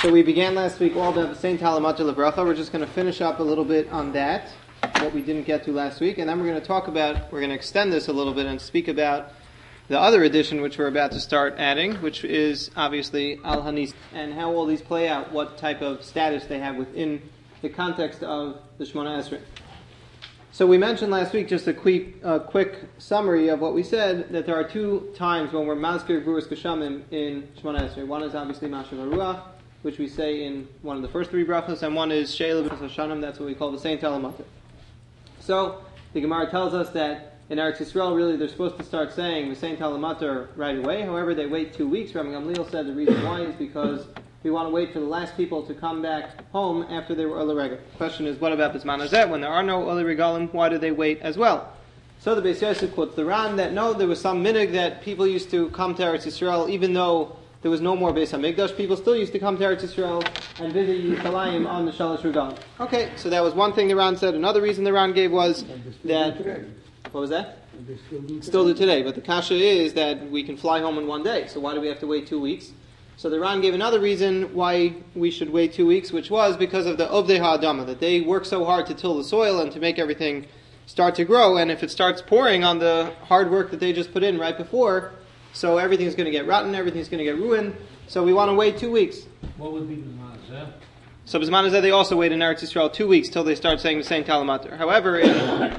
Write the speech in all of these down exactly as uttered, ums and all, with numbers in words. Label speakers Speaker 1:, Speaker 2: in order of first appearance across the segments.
Speaker 1: So we began last week all about the Saint Talamata Levracha. We're just going to finish up a little bit on that, what we didn't get to last week, and then we're going to talk about, we're going to extend this a little bit and speak about the other edition which we're about to start adding, which is obviously Al Hanis, and how all these play out, what type of status they have within the context of the Shemona Esrei. So we mentioned last week, just a quick, uh, quick summary of what we said, that there are two times when we're Mazkir Gvuras Geshamim in Shemona Esrei. One is obviously Mashav HaRuach, which we say in one of the first three brachas, and one is She'ela B'Chas Hashanim, that's what we call the Saint Talamata. So the Gemara tells us that in Eretz Yisrael, really, they're supposed to start saying the Saint Talamata right away. However, they wait two weeks. Rabbi Gamliel said the reason why is because we want to wait for the last people to come back home after they were Oli Regel. The question is, what about Bisman Hazeh? When there are no Oli Regalim, why do they wait as well? So the Beis Yosef quotes the Ran that no, there was some minig that people used to come to Eretz Yisrael, even though there was no more Beis HaMikdash, people still used to come to Eretz Yisrael and visit Yerushalayim on the Shalosh Regalim. Okay, so that was one thing the Ran said. Another reason the Ran gave was that... What was that? Still do, still do today, but the kasha is that we can fly home in one day, so why do we have to wait two weeks? So the Ran gave another reason why we should wait two weeks, which was because of the Ovdei HaAdama, that they work so hard to till the soil and to make everything start to grow, and if it starts pouring on the hard work that they just put in right before, so everything's going to get rotten, everything's going to get ruined, so we want to wait two weeks.
Speaker 2: What would be Bisman Hazeh?
Speaker 1: So Bisman Hazeh, they also wait in Eretz Yisrael two weeks till they start saying the Saint Talamata. However, if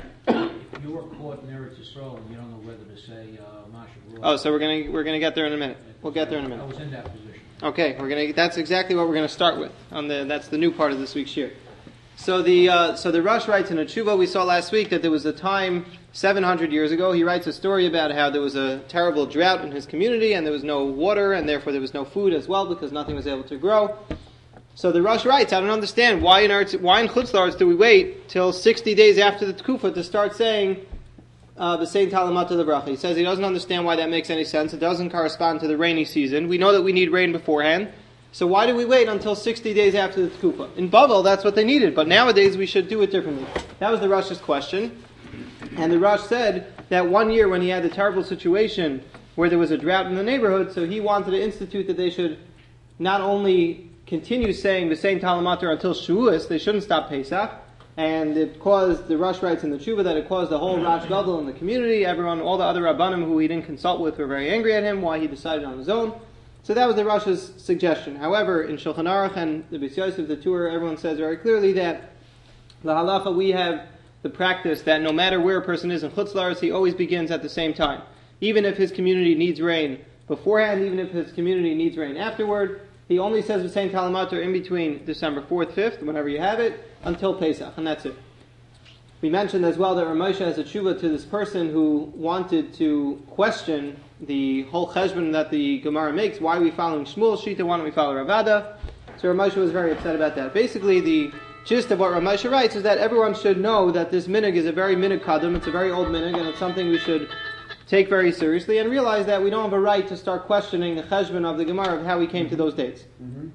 Speaker 2: you were caught in Eretz Yisrael and you don't know whether to say uh, Mashav HaRuach.
Speaker 1: Oh, so we're going to we're going to get there in a minute. We'll get there in a minute.
Speaker 2: I was in that position.
Speaker 1: Okay, we're going to. That's exactly what we're going to start with. On the that's the new part of this week's year. So the uh, so the Rosh writes in a tshuva we saw last week that there was a time seven hundred years ago. He writes a story about how there was a terrible drought in his community and there was no water and therefore there was no food as well because nothing was able to grow. So the Rosh writes, I don't understand why in Eretz, why in Chutz La'aretz do we wait till sixty days after the Tkufa to start saying uh, the Saint Talamata Levracha. He says he doesn't understand why that makes any sense. It doesn't correspond to the rainy season. We know that we need rain beforehand. So why do we wait until sixty days after the Tkufa? In Bavel, that's what they needed, but nowadays we should do it differently. That was the Rosh's question. And the Rosh said that one year when he had the terrible situation where there was a drought in the neighborhood, so he wanted to institute that they should not only continue saying the Saint Talamata until Shavuos, they shouldn't stop Pesach, and it caused, the Rosh writes in the Tshuva that it caused the whole Rosh Gadol in the community, everyone, all the other Rabbanim who he didn't consult with were very angry at him, why he decided on his own. So that was the Rosh's suggestion. However, in Shulchan Aruch and the Beis Yosef, the Torah, everyone says very clearly that the halacha, we have the practice that no matter where a person is in Chutz La'aretz, he always begins at the same time. Even if his community needs rain beforehand, even if his community needs rain afterward, he only says the Saint Talamata in between December fourth, fifth, whenever you have it, until Pesach, and that's it. We mentioned as well that Ramosha has a tshuva to this person who wanted to question the whole cheshbon that the Gemara makes. Why are we following Shmuel's Shita? Why don't we follow Ravada? So Ramosha was very upset about that. Basically, the gist of what Ramosha writes is that everyone should know that this minig is a very minig kadum. It's a very old minig, and it's something we should take very seriously, and realize that we don't have a right to start questioning the cheshbon of the Gemara of how we came to those dates. Mm-hmm.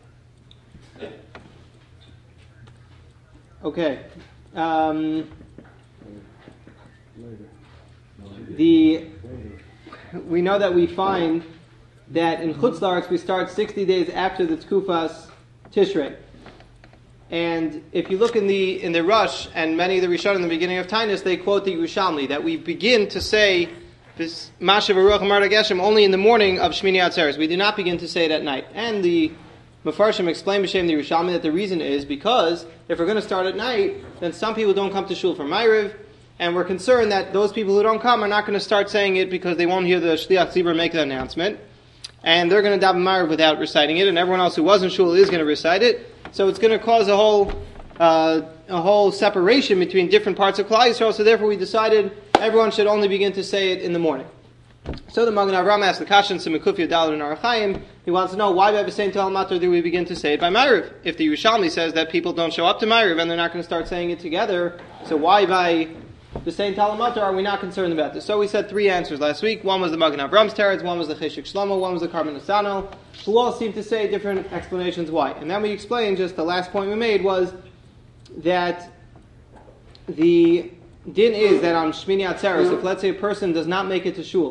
Speaker 1: Okay. Um, the we know that we find that in Chutz La'aretz we start sixty days after the Tkufas Tishrei. And if you look in the in the Rush and many of the Rishonim in the beginning of Tainus, they quote the Yerushalmi that we begin to say this Mashav HaRuach Marda Geshem only in the morning of Shmini Atzeres. We do not begin to say it at night. And the Mefarshim explain b'shem the Yerushalmi that the reason is because if we're going to start at night, then some people don't come to shul for Ma'ariv, and we're concerned that those people who don't come are not going to start saying it because they won't hear the Shliach Tzibur make the announcement, and they're going to daven Ma'ariv without reciting it, and everyone else who was in shul is going to recite it. So it's going to cause a whole uh, a whole separation between different parts of Klal Yisrael. So therefore, we decided everyone should only begin to say it in the morning. So the Magen Avraham asked the Kashan Simikufia Dalad and Arachayim. He wants to know why by the Saint Talamata do we begin to say it by Ma'ariv? If the Yerushalmi says that people don't show up to Ma'ariv and they're not going to start saying it together, so why by the Saint Talamata are we not concerned about this? So we said three answers last week. One was the Magen Avraham's teretz, one was the Cheshik Shlomo, one was the Karban Asano, who all seem to say different explanations why. And then we explained, just the last point we made was that the din is that on Shmini Atzeres, if let's say a person does not make it to shul,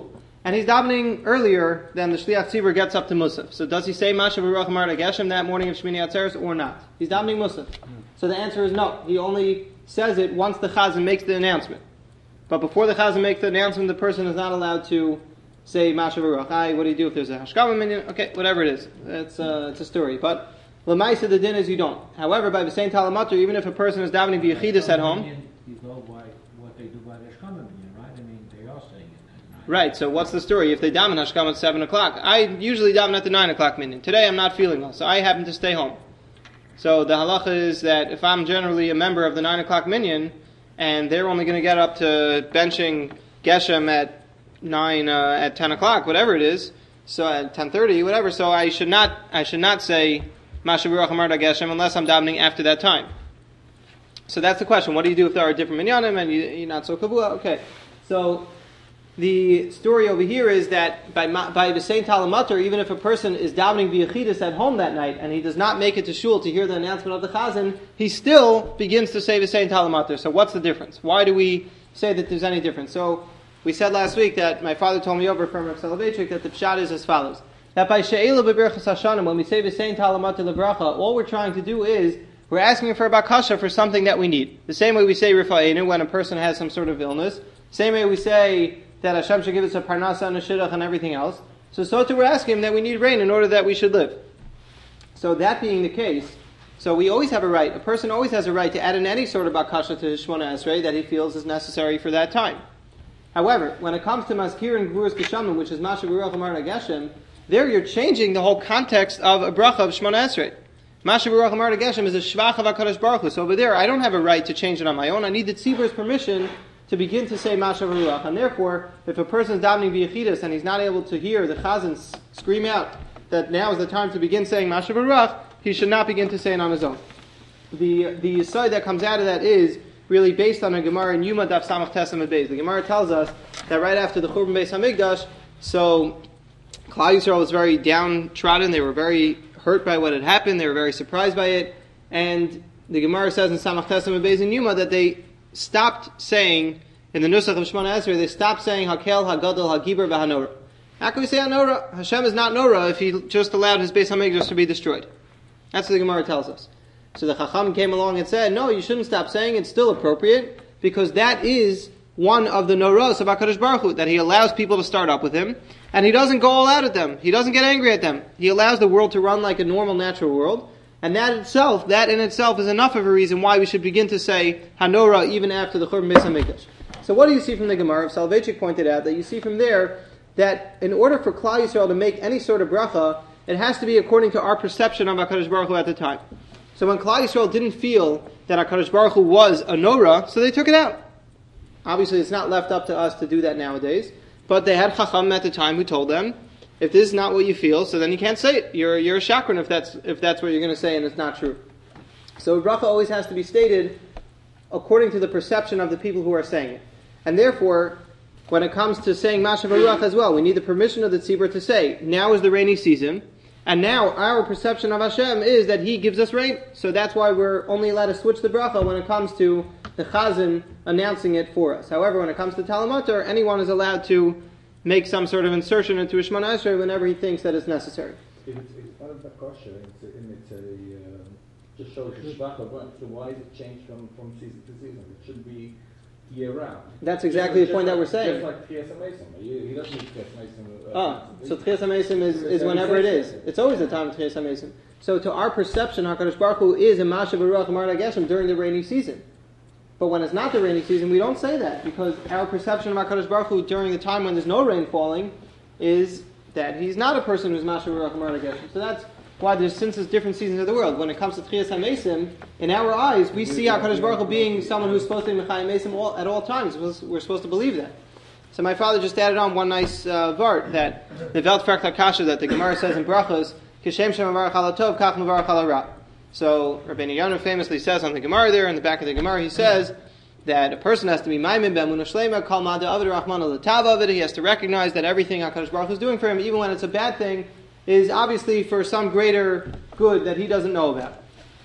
Speaker 1: and he's davening earlier than the Shliach Tzibur gets up to Musaf. So does he say Masha Baruch Amar Geshem that morning of Shmini Atzeres or not? He's davening Musaf. So the answer is no. He only says it once the Chazan makes the announcement. But before the Chazan makes the announcement, the person is not allowed to say Masha Baruch. Aye, what do you do if there's a Hashkama Minyan? Okay, whatever it is. It's, uh, it's a story. But L'maisa the din is you don't. However, by the same Talamatur, even if a person is davening B'Yechidus at home,
Speaker 2: you go by what they do by the Hashkama Minyan, right? I mean, they are saying it.
Speaker 1: Right, so what's the story? If they daven Hashkama at seven o'clock, I usually daven at the nine o'clock minyan. Today I'm not feeling well, so I happen to stay home. So the halacha is that if I'm generally a member of the nine o'clock minyan, and they're only going to get up to benching Geshem at nine, uh, at ten o'clock, whatever it is, so at ten thirty, whatever, so I should not, I should not say Masha Baruch Amar Geshem unless I'm davening after that time. So that's the question. What do you do if there are different minyanim and you, you're not so kavua? Okay, so the story over here is that by by the same Talamatur, even if a person is davening B'Yechidus at home that night and he does not make it to shul to hear the announcement of the Chazan, he still begins to say the same Talamatur. So what's the difference? Why do we say that there's any difference? So we said last week that my father told me over from Rav Soloveitchik that the pshat is as follows: that by She'ela B'Berachas Hashanim, when we say the same Talamatur Lebracha, all we're trying to do is we're asking for a bakasha for something that we need. The same way we say Rifa'enu when a person has some sort of illness. Same way we say that Hashem should give us a parnasa and a shidduch and everything else. So, so too we're asking him that we need rain in order that we should live. So that being the case, so we always have a right, a person always has a right to add in any sort of bakasha to his Shmona Esrei that he feels is necessary for that time. However, when it comes to Mazkir and Gvuras Geshamim, which is Masha Baruch Amar Geshem, there you're changing the whole context of a bracha of Shmona Esrei. Masha Baruch Amar Geshem is a shvach of HaKadosh Baruch Hu. So over there, I don't have a right to change it on my own. I need the Tzibur's permission to begin to say Masha Baruch. And therefore, if a person is davening B'Yechidus and he's not able to hear the Chazan scream out that now is the time to begin saying Masha Baruch, he should not begin to say it on his own. The the side that comes out of that is really based on a Gemara in Yuma Daf Samach Tesam and Beis. The Gemara tells us that right after the Churban Beis Hamikdash, so Klal Yisrael was very downtrodden. They were very hurt by what had happened. They were very surprised by it. And the Gemara says in Samach Tesam and Beis in Yuma that they stopped saying, in the Nusach of Shmona Esrei, they stopped saying Hakel, Hagadol, Hagiber, V'Hanora. How can we say Hanora? Hashem is not Nora if he just allowed his Beis HaMikdash to be destroyed. That's what the Gemara tells us. So the Chacham came along and said, no, you shouldn't stop saying it's still appropriate, because that is one of the Noros of HaKadosh Baruch Hu, that he allows people to start up with him, and he doesn't go all out at them. He doesn't get angry at them. He allows the world to run like a normal, natural world. And that itself, that in itself is enough of a reason why we should begin to say Hanora even after the Churban Beis HaMikdash. So what do you see from the Gemara? Soloveitchik pointed out that you see from there that in order for Klal Yisrael to make any sort of bracha, it has to be according to our perception of HaKadosh Baruch Hu at the time. So when Klal Yisrael didn't feel that HaKadosh Baruch Hu was a Nora, so they took it out. Obviously it's not left up to us to do that nowadays, but they had Chacham at the time who told them, if this is not what you feel, so then you can't say it. You're you're a shakran if that's if that's what you're going to say and it's not true. So a bracha always has to be stated according to the perception of the people who are saying it. And therefore, when it comes to saying Masha Baruch as well, we need the permission of the tzibur to say, now is the rainy season, and now our perception of Hashem is that He gives us rain. So that's why we're only allowed to switch the bracha when it comes to the chazan announcing it for us. However, when it comes to Talamatar, anyone is allowed to make some sort of insertion into a Shemona Esrei whenever he thinks that it's necessary.
Speaker 3: If it's, it's part of the kosher, it's a, and it's a, uh, just shows the shvach, but so why is it changed from, from season to season? It should be year round.
Speaker 1: That's exactly
Speaker 3: just,
Speaker 1: the point
Speaker 3: like,
Speaker 1: that we're saying.
Speaker 3: Just like Tchias HaMesim. He, he doesn't need Tchias HaMesim. Uh,
Speaker 1: Ah, so Tchias HaMesim is, is whenever it is. It's always the time of Tchias HaMesim. So to our perception, HaKadosh Baruch Hu is a Masha Baruch Amar Geshem during the rainy season. But when it's not the rainy season, we don't say that, because our perception of HaKadosh Baruch Hu during the time when there's no rain falling is that He's not a person who's Masha Baruch Amar Geshem. So that's why there's, since there's different seasons of the world, when it comes to Tchias HaMesim, in our eyes, we see HaKadosh Baruch Hu being someone who's supposed to be Mechayim Mesim all, at all times. We're supposed to believe that. So my father just added on one nice uh, vart, that the Velt Frakt HaKasha, that the Gemara says in Brachos, Kishem Shem Avarach Ala Tov, Kach Mavarach Ala Ra. So Rabbeinu Yonah famously says on the Gemara there, in the back of the Gemara, he says that a person has to be Maimin B'Emunah Shlema, Kal Ma'da Avid Rahman L'Tav Avid. He has to recognize that everything HaKadosh Baruch Hu is doing for him, even when it's a bad thing, is obviously for some greater good that he doesn't know about.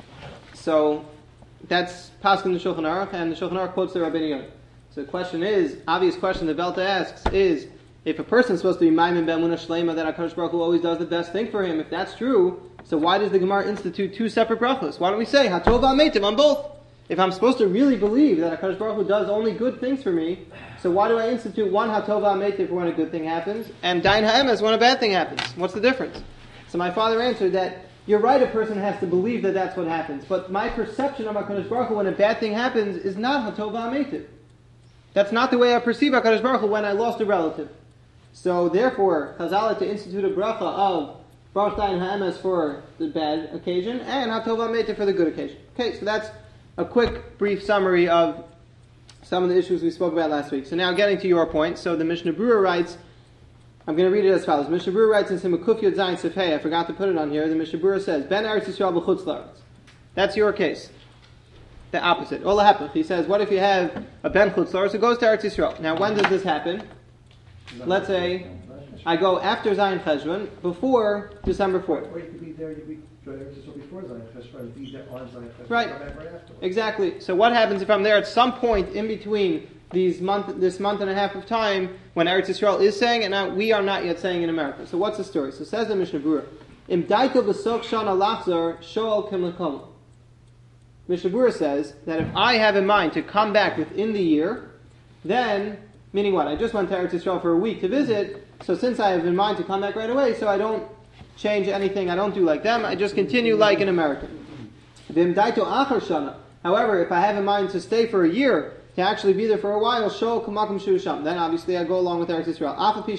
Speaker 1: So that's Paskin the Shulchan Aruch, and the Shulchan Aruch quotes the Rabbeinu Yonah. So the question is, obvious question the Velta asks is, if a person is supposed to be Maimin Ben Muna Shlema, that HaKadosh Baruch Hu always does the best thing for him, if that's true, so why does the Gemara institute two separate brachos? Why don't we say Hatov V'Ameitiv on both? If I'm supposed to really believe that HaKadosh Baruch Hu does only good things for me, so why do I institute one Hatov V'Ameitiv for when a good thing happens, and Dain Ha'emes when a bad thing happens? What's the difference? So my father answered that, you're right, a person has to believe that that's what happens, but my perception of HaKadosh Baruch Hu when a bad thing happens is not Hatov V'Ameitiv. That's not the way I perceive HaKadosh Baruch Hu when I lost a relative. So therefore, Chazal had to institute a bracha of Baruch Dain Ha'emes for the bad occasion and Hatov V'Ameitiv for the good occasion. Okay, so that's a quick, brief summary of some of the issues we spoke about last week. So now getting to your point, so the Mishnah Berurah writes, I'm going to read it as follows. Mishnah Berurah writes in Simukuf Yod Zayin Sefei, I forgot to put it on here, the Mishnah Berurah says, Ben Eretz Yisrael b'chutz la'aretz. That's your case. The opposite. Ola hapach. He says, what if you have a Ben chutz la'aretz who goes to Eretz Yisrael? Now when does this happen? Let's say I go after Zayin Cheshvan, before December fourth.
Speaker 4: Or you could be there, you could be before Zayin Cheshvan, be there on Zayin Cheshvan,
Speaker 1: right.
Speaker 4: come back right after.
Speaker 1: Exactly. So what happens if I'm there at some point in between these month, this month and a half of time when Eretz Yisrael is saying and now we are not yet saying in America? So what's the story? So says the Mishnah Berurah, Im daito b'sok shana lachzor shoal kim l'kom. Mishnah Berurah says that if I have in mind to come back within the year, then, meaning what? I just went to Eretz Yisrael for a week to visit, so since I have in mind to come back right away, so I don't change anything, I don't do like them, I just continue like an American. V'im daito achar shana. However, if I have in mind to stay for a year, to actually be there for a while, show kamakum shusham. Then obviously I go along with Eretz Yisrael.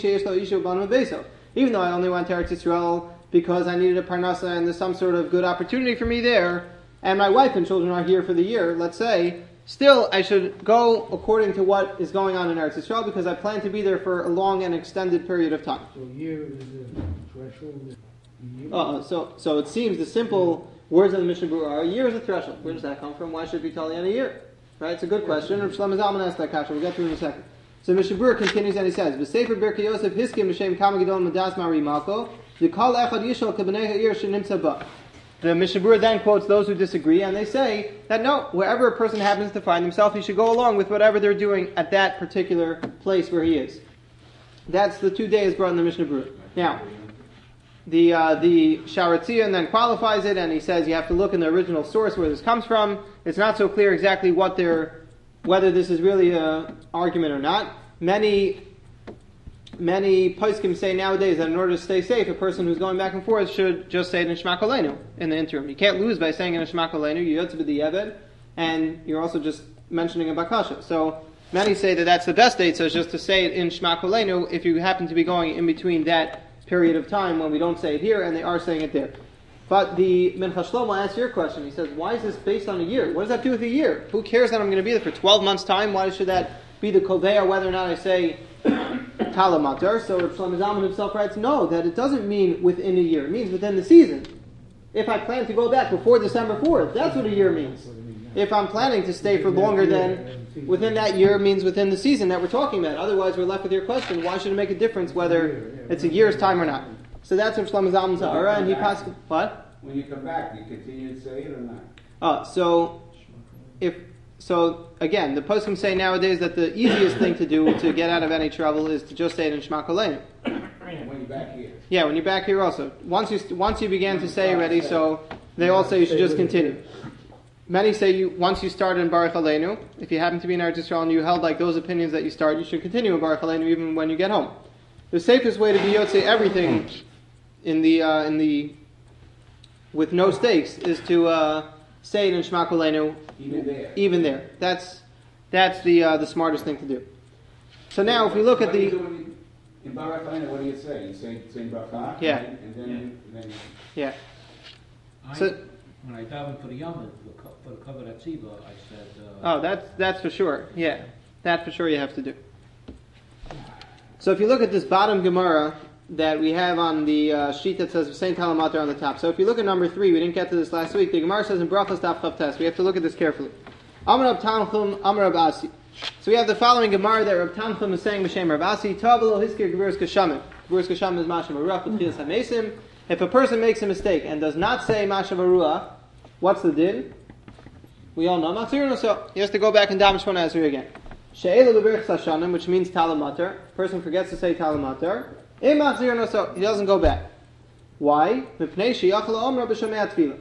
Speaker 1: Even though I only went to Eretz Yisrael because I needed a parnasa and there's some sort of good opportunity for me there, and my wife and children are here for the year, let's say, still I should go according to what is going on in Eretz Yisrael because I plan to be there for a long and extended period of time.
Speaker 2: So a year is a threshold.
Speaker 1: Uh, so, so it seems the simple words of the Mishnah Berurah are a year is a threshold. Where does that come from? Why should it be totally on a year? Right? It's a good question. Rav Shlomo Zalman asked that question. We'll get to it in a second. So Mishnah Berurah continues and he says, "V'sefer Birkei Yosef hiskim b'shem kama gedol madas mari malko v'kol echad yishol k'bnei ha'ir shenimtza ba." The Mishnah Berurah then quotes those who disagree, and they say that no, wherever a person happens to find himself, he should go along with whatever they're doing at that particular place where he is. That's the two days brought in the Mishnah Berurah. Now, the uh, the Sharatzion then qualifies it, and he says you have to look in the original source where this comes from. It's not so clear exactly what they're, whether this is really an argument or not. Many many poskim say nowadays that in order to stay safe, a person who's going back and forth should just say it in Shema Kolenu in the interim. You can't lose by saying it in Shema Kolenu, you yotz b'di'eved, and you're also just mentioning a bakasha. So many say that that's the best date, so it's just to say it in Shema Kolenu if you happen to be going in between that period of time when we don't say it here and they are saying it there. But the Mincha Shlomo asks your question. He says, why is this based on a year? What does that have to do with a year? Who cares that I'm going to be there for twelve months' time? Why should that be the koveya, whether or not I say talamatar? So Rav Shlomo Zalman himself writes, no, that it doesn't mean within a year. It means within the season. If I plan to go back before December fourth, that's what a year means. If I'm planning to stay for longer than within that year means within the season that we're talking about. Otherwise, we're left with your question, why should it make a difference whether it's a year's time or not? So that's Rav Shlomo Zalman's ha'ara, and he passed, what?
Speaker 5: When you come back, do you continue to say it or not?
Speaker 1: Uh, so, if so, again, the poskim say nowadays that the easiest thing to do to get out of any trouble is to just say it in Shema Kolenu.
Speaker 5: When you're back here.
Speaker 1: Yeah, when you're back here also. Once you once you began to say already, so they all say you should just continue. Many say you once you start in Baruch Aleinu, if you happen to be in Eretz Yisrael and you held like those opinions that you start, you should continue in Baruch Aleinu even when you get home. The safest way to be yotzei everything in the uh, in the with no stakes is to uh, say it in Shema Kolenu
Speaker 5: Even there.
Speaker 1: even there. That's that's the uh, the smartest thing to do. So now, if we look
Speaker 5: what
Speaker 1: at
Speaker 5: do you
Speaker 1: the
Speaker 5: do when you- in Baruch Aleinu, what do you say? You say say bracha,
Speaker 1: Yeah.
Speaker 5: and, and then you, and then
Speaker 1: yeah.
Speaker 2: I,
Speaker 1: So-
Speaker 2: when I davened for the Yom, for the, co- for the cover at Tziva, I said, uh,
Speaker 1: Oh, that's that's for sure. Yeah, that for sure you have to do. So if you look at this bottom Gemara that we have on the uh, sheet that says Saint Talamater on the top. So if you look at number three, we didn't get to this last week. The Gemara says in Brachos Daf Chav Tes. We have to look at this carefully. Amar Rab Tanchum, Amar Rab Asi. So we have the following Gemara that Rab Tanchum is saying B'Shem Rab Asi. Tavlo Hiskir Gevuras Kashamim. Gevuras Kashamim is Mashav Aruach B'Chilas HaMesim. If a person makes a mistake and does not say Mashav Aruach, what's the din? We all know Matzir no so. He has to go back and daven Shmona Esrei again. She'ela b'berachas hashanim, which means talamater. Person forgets to say talamater. Im machzir noso. He doesn't go back. Why? Mipnei sheyachal omra b'shomei tefillah.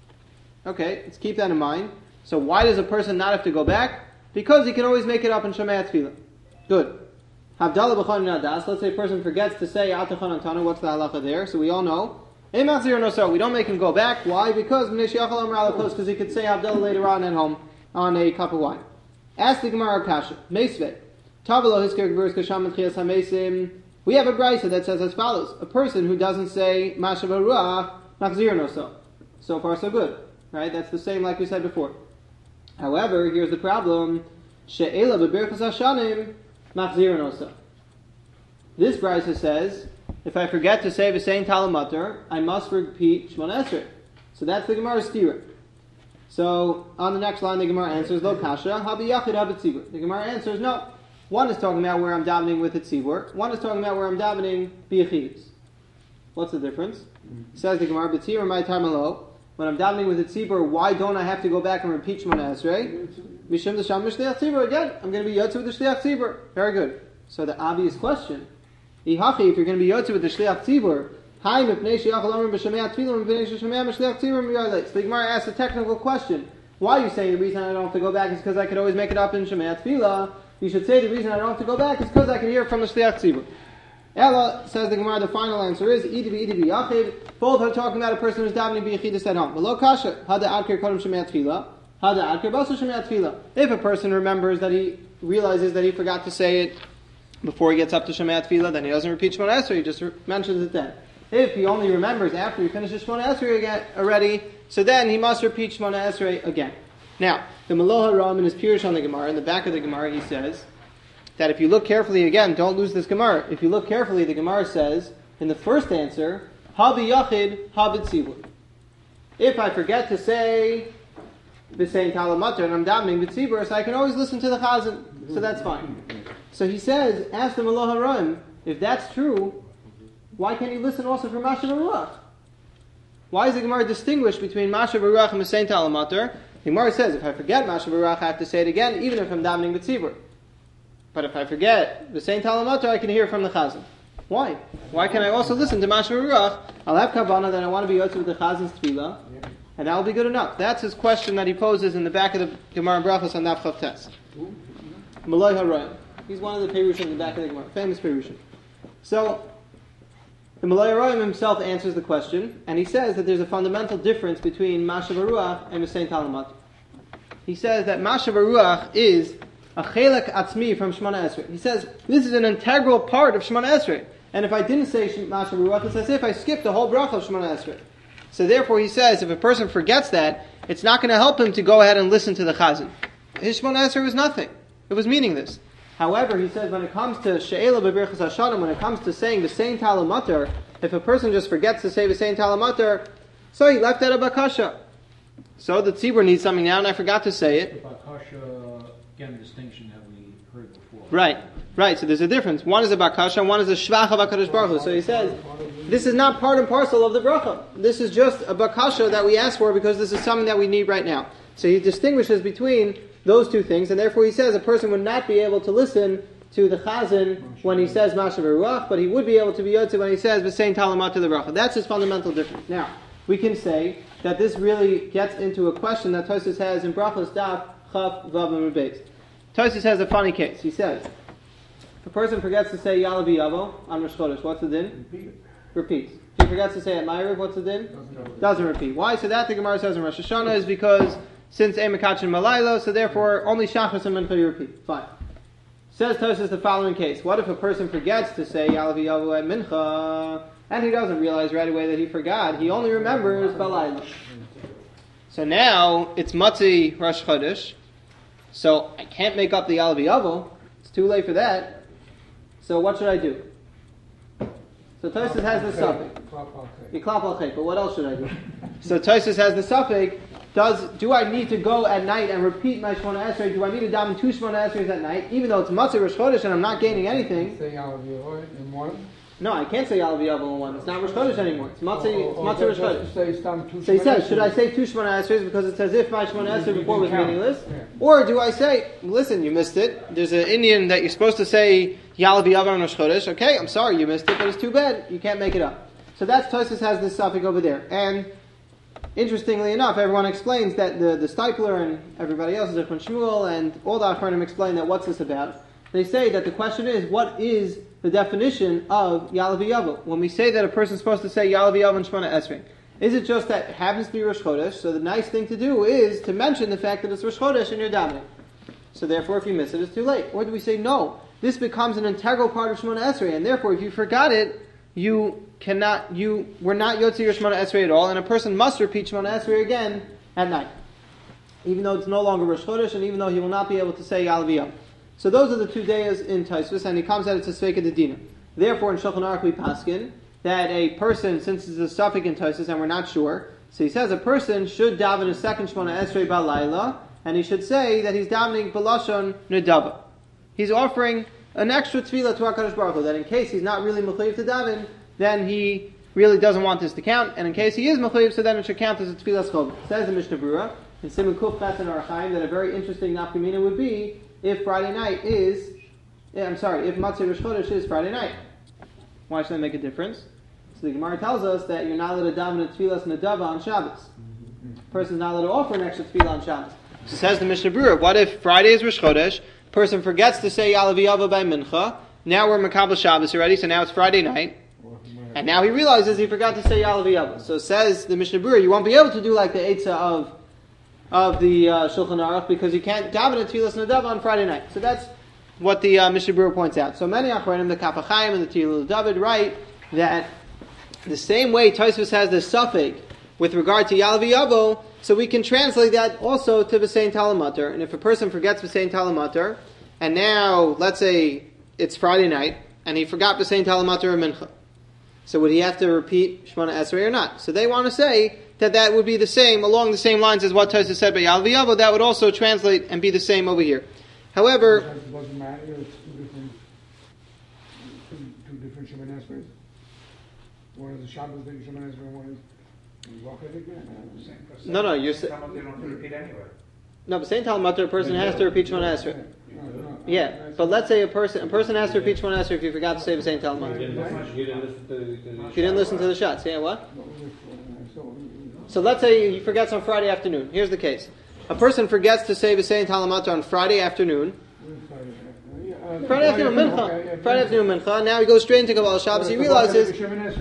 Speaker 1: Okay, let's keep that in mind. So why does a person not have to go back? Because he can always make it up in Shomei Tefillah. Good. Havdalah b'chan nadas. Let's say a person forgets to say atachan antanu. What's the halacha there? So we all know. Im machzir noso. We don't make him go back. Why? Because mipnei sheyachal omra alakos. Because he could say Havdalah later on at home on a cup of wine. Ask the Gemara Kasha. Meisvei. Tavelo hisker gvurus kasham etchias hamesim. We have a brisa that says as follows: a person who doesn't say mashav haruach machzir noso. So far, so good. Right? That's the same like we said before. However, here's the problem. She'ela b'berachas hashanim machzir noso. This brisa says, if I forget to say v'sein talamater, I must repeat Shmona Esrei. So that's the Gemara's stira. So on the next line, the Gemara answers lo kasha habi yachid habi tzibur. The Gemara answers no. One is talking about where I'm davening with a tzibur. One is talking about where I'm davening b'yachidus. What's the difference? Says the Gemara b'tzibur my time alo. When I'm davening with a tzibur, why don't I have to go back and repeat Shmona Esrei? Mishum d'sham m'shliach tzibur. Again, I'm going to be yotze with the shliach tzibur. Very good. So the obvious question, Ihachi, if you're going to be yotze with the shliach tzibur, hi mipnei sheyachal omrim b'shomei tefillah mipnei sheyachal m'shliach tzibur m'yarleitz. So the Gemara asks a technical question. Why are you saying the reason I don't have to go back is because I could always make it up in Shomei tefillah? You should say the reason I don't have to go back is because I can hear it from the shliach tzibur. Ella, says the Gemara, the final answer is Idi b'Idi b'Yachid. Both are talking about a person who's davening b'Yachidus at home. Below kasha, hada adker kodem Shomei tefillah, hada adker basu Shomei tefillah. If a person remembers that he realizes that he forgot to say it before he gets up to Shomei tefillah, then he doesn't repeat Shmona Esrei, he just re- mentions it then. If he only remembers after he finishes Shmona Esrei again already, so then he must repeat Shmona Esrei again. Now, the Meloha Ram in his Pirush on the Gemara, in the back of the Gemara, he says that if you look carefully, again, don't lose this Gemara. If you look carefully, the Gemara says, in the first answer, Habi Yachid, Habit Tzibur. If I forget to say B'sein Talamater and I'm davening B'tzibur, so I can always listen to the Chazan, so that's fine. So he says, ask the Meloha Ram, if that's true, why can't you listen also for Mashav Ruach? Why is the Gemara distinguish between Mashav Ruach and B'sein Talamater? The Gemara says, if I forget Mashav Ruach, I have to say it again, even if I'm davening B'tzibur. But if I forget the same talamater, I can hear from the chazan. Why? Why can I also listen to Mashav Ruach? I'll have kavanah that I want to be yotze with the chazan's tefillah, and that will be good enough. That's his question that he poses in the back of the Gemara Brachos on Daf Chav Tes. Malay Haroyim. He's one of the Perushim in the back of the Gemara, famous Perushim. So the Malay Haroyim himself answers the question, and he says that there's a fundamental difference between Mashav Ruach and the same talamater. He says that Mashav Ruach is a chelek atzmi from Shmona Esrei. He says, this is an integral part of Shmona Esrei. And if I didn't say Mashav Ruach, it's as if I skipped the whole bracha of Shmona Esrei. So therefore he says, if a person forgets that, it's not going to help him to go ahead and listen to the chazan. His Shmona Esrei was nothing. It was meaningless. However, he says, when it comes to she'ela b'berachas hashanim, when it comes to saying the same talamater, if a person just forgets to say the same talamater, so he left out a bakasha. So the tzibur needs something now, and I forgot to say it.
Speaker 2: The bakasha, again, distinction that we heard before.
Speaker 1: Right, right. So there's a difference. One is a bakasha, and one is a shvach of HaKadosh Baruch Hu. So he says, this is not part and parcel of the bracha. This is just a bakasha that we ask for because this is something that we need right now. So he distinguishes between those two things, and therefore he says a person would not be able to listen to the chazan when he says Mashav Ruach, but he would be able to be yotze when he says V'sein Talamat to the bracha. That's his fundamental difference. Now, we can say that this really gets into a question that Tosfos has in Brachos Daf Chaf Vav Amud Beis. Tosfos has a funny case. He says, if a person forgets to say Ya'aleh V'yavo on Rosh Chodesh, what's the din?
Speaker 4: Repeat it.
Speaker 1: Repeats. If he forgets to say at Ma'ariv, what's the din?
Speaker 4: Doesn't,
Speaker 1: Doesn't repeat. Why? So that the Gemara says in Rosh Hashanah is because since Eimekachin Malaylo, so therefore only Shachas and Mincha you repeat. Fine. Says Tosfos the following case. What if a person forgets to say Ya'aleh V'yavo at Mincha, and he doesn't realize right away that he forgot? He only remembers Balayla. So now it's Matzi Rosh Chodesh, so I can't make up the Ya'aleh V'yavo. It's too late for that. So what should I do? So Tosfos has the suffix. Yiklap al chait. But what else should I do? So Tosfos has the suffix. Does do I need to go at night and repeat my Shmona Esrei? Do I need to daven two Shmona Esreis at night, even though it's Matzah Rosh Chodesh and I'm not gaining anything?
Speaker 6: Say Ya'aleh V'yavo in one.
Speaker 1: No, I can't say Yalav Yavel in one. It's not Rosh Chodesh anymore. It's Matzah, it's
Speaker 6: Or- or
Speaker 1: Matzah Rosh
Speaker 6: just
Speaker 1: Chodesh.
Speaker 6: to say stam two
Speaker 1: So he says,
Speaker 6: Shemona
Speaker 1: should I
Speaker 6: Esrei?
Speaker 1: say two Shemona Esreis because it's as if my Shemona Esrei before was
Speaker 6: count.
Speaker 1: meaningless?
Speaker 6: Yeah.
Speaker 1: Or do I say, listen, you missed it. There's an Indian that you're supposed to say Yalav Yavel on Rosh Chodesh. Okay, I'm sorry you missed it, but it's too bad. You can't make it up. So that's Tosfos has this suffix over there. And interestingly enough, everyone explains that the, the Stipler and everybody else, Zichron Shmuel, and all the Achronim explain that what's this about. They say that the question is, what is the definition of Yalav Yavel? When we say that a person's supposed to say Yalav Yavel and Shemona Esrei, is it just that it happens to be Rosh Chodesh? So the nice thing to do is to mention the fact that it's Rosh Chodesh and you're davening. So therefore, if you miss it, it's too late. Or do we say, no, this becomes an integral part of Shemona Esrei, and therefore, if you forgot it, you cannot, you were not Yotzi your Shemona Esrei at all, and a person must repeat Shemona Esrei again at night. Even though it's no longer Rosh Chodesh, and even though he will not be able to say Yalav Yavel. So those are the two days in Tosfos, and he comes out it's a Sveika Dedina. Therefore, in Shulchan Aruch we paskin that a person, since it's a suffix in Tosfos and we're not sure, so he says a person should daven a second Shemona Esrei B'Layla, and he should say that he's davening B'Lashon Nedava. He's offering an extra tefillah to HaKadosh Baruch Hu, that in case he's not really mechayiv to daven, then he really doesn't want this to count, and in case he is mechayiv, so then it should count as a tefillah schol. Says the Mishnah Berurah in Siman Kuf Ches and Orach Chaim that a very interesting nafkamina would be if Friday night is, yeah, I'm sorry, if Matzah Rosh Chodesh is Friday night. Why should that make a difference? So the Gemara tells us that you're not allowed to daven a tefillah nedava on Shabbos. A person's not allowed to offer an extra tefillah on Shabbos. So says the Mishnah Berurah, what if Friday is Rosh Chodesh, person forgets to say Yalav Yavel by Mincha, now we're Makabel Shabbos already, so now it's Friday night, and now he realizes he forgot to say Yalav Yavel. So says the Mishnah Berurah, you won't be able to do like the Eitzah of of the uh, Shulchan Aruch because you can't daven a tefillah nedava on Friday night. So that's what the uh, Mishnah Berurah points out. So many Achronim, the Kaf HaChaim and the Tehillah David write that the same way Tosfos has the suffix with regard to Yalav Yavel, so we can translate that also to V'sein Talamater. And if a person forgets V'sein Talamater, and now, let's say, it's Friday night, and he forgot V'sein Talamater or Mincha, so would he have to repeat Shemona Esrei or not? So they want to say that that would be the same, along the same lines as what Tosfos said by Yalav Yavel, that would also translate and be the same over here. However,
Speaker 6: It doesn't matter, it's two different, two, two different Shemona Esreis. One is a Shabbos day Shemona Esrei, one is Rocha day.
Speaker 1: no, no, you're saying, no, V'sein Talamater, a person has to repeat Shemona Esrei. Yeah, but let's say a person a person has to repeat Shemona Esrei if he forgot to say V'sein Talamater.
Speaker 3: You didn't listen to the...
Speaker 1: If you didn't listen to the shots, yeah, what? So let's say he forgets on Friday afternoon. Here's the case. A person forgets to say V'sein Talamater on Friday afternoon. Friday afternoon, Mincha. Friday afternoon, Mincha. Now he goes straight into Kabbalah Shabbos. He realizes...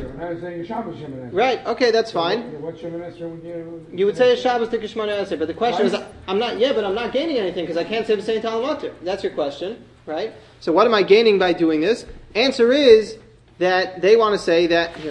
Speaker 1: Right, okay, that's fine.
Speaker 6: What Shemona Esrei would you...
Speaker 1: You would say a Shabbos to Kishmana Esrei, but the question is, I'm not, yeah, but I'm not gaining anything because I can't say V'sein Talamater. That's your question, right? So what am I gaining by doing this? Answer is that they want to say that, here.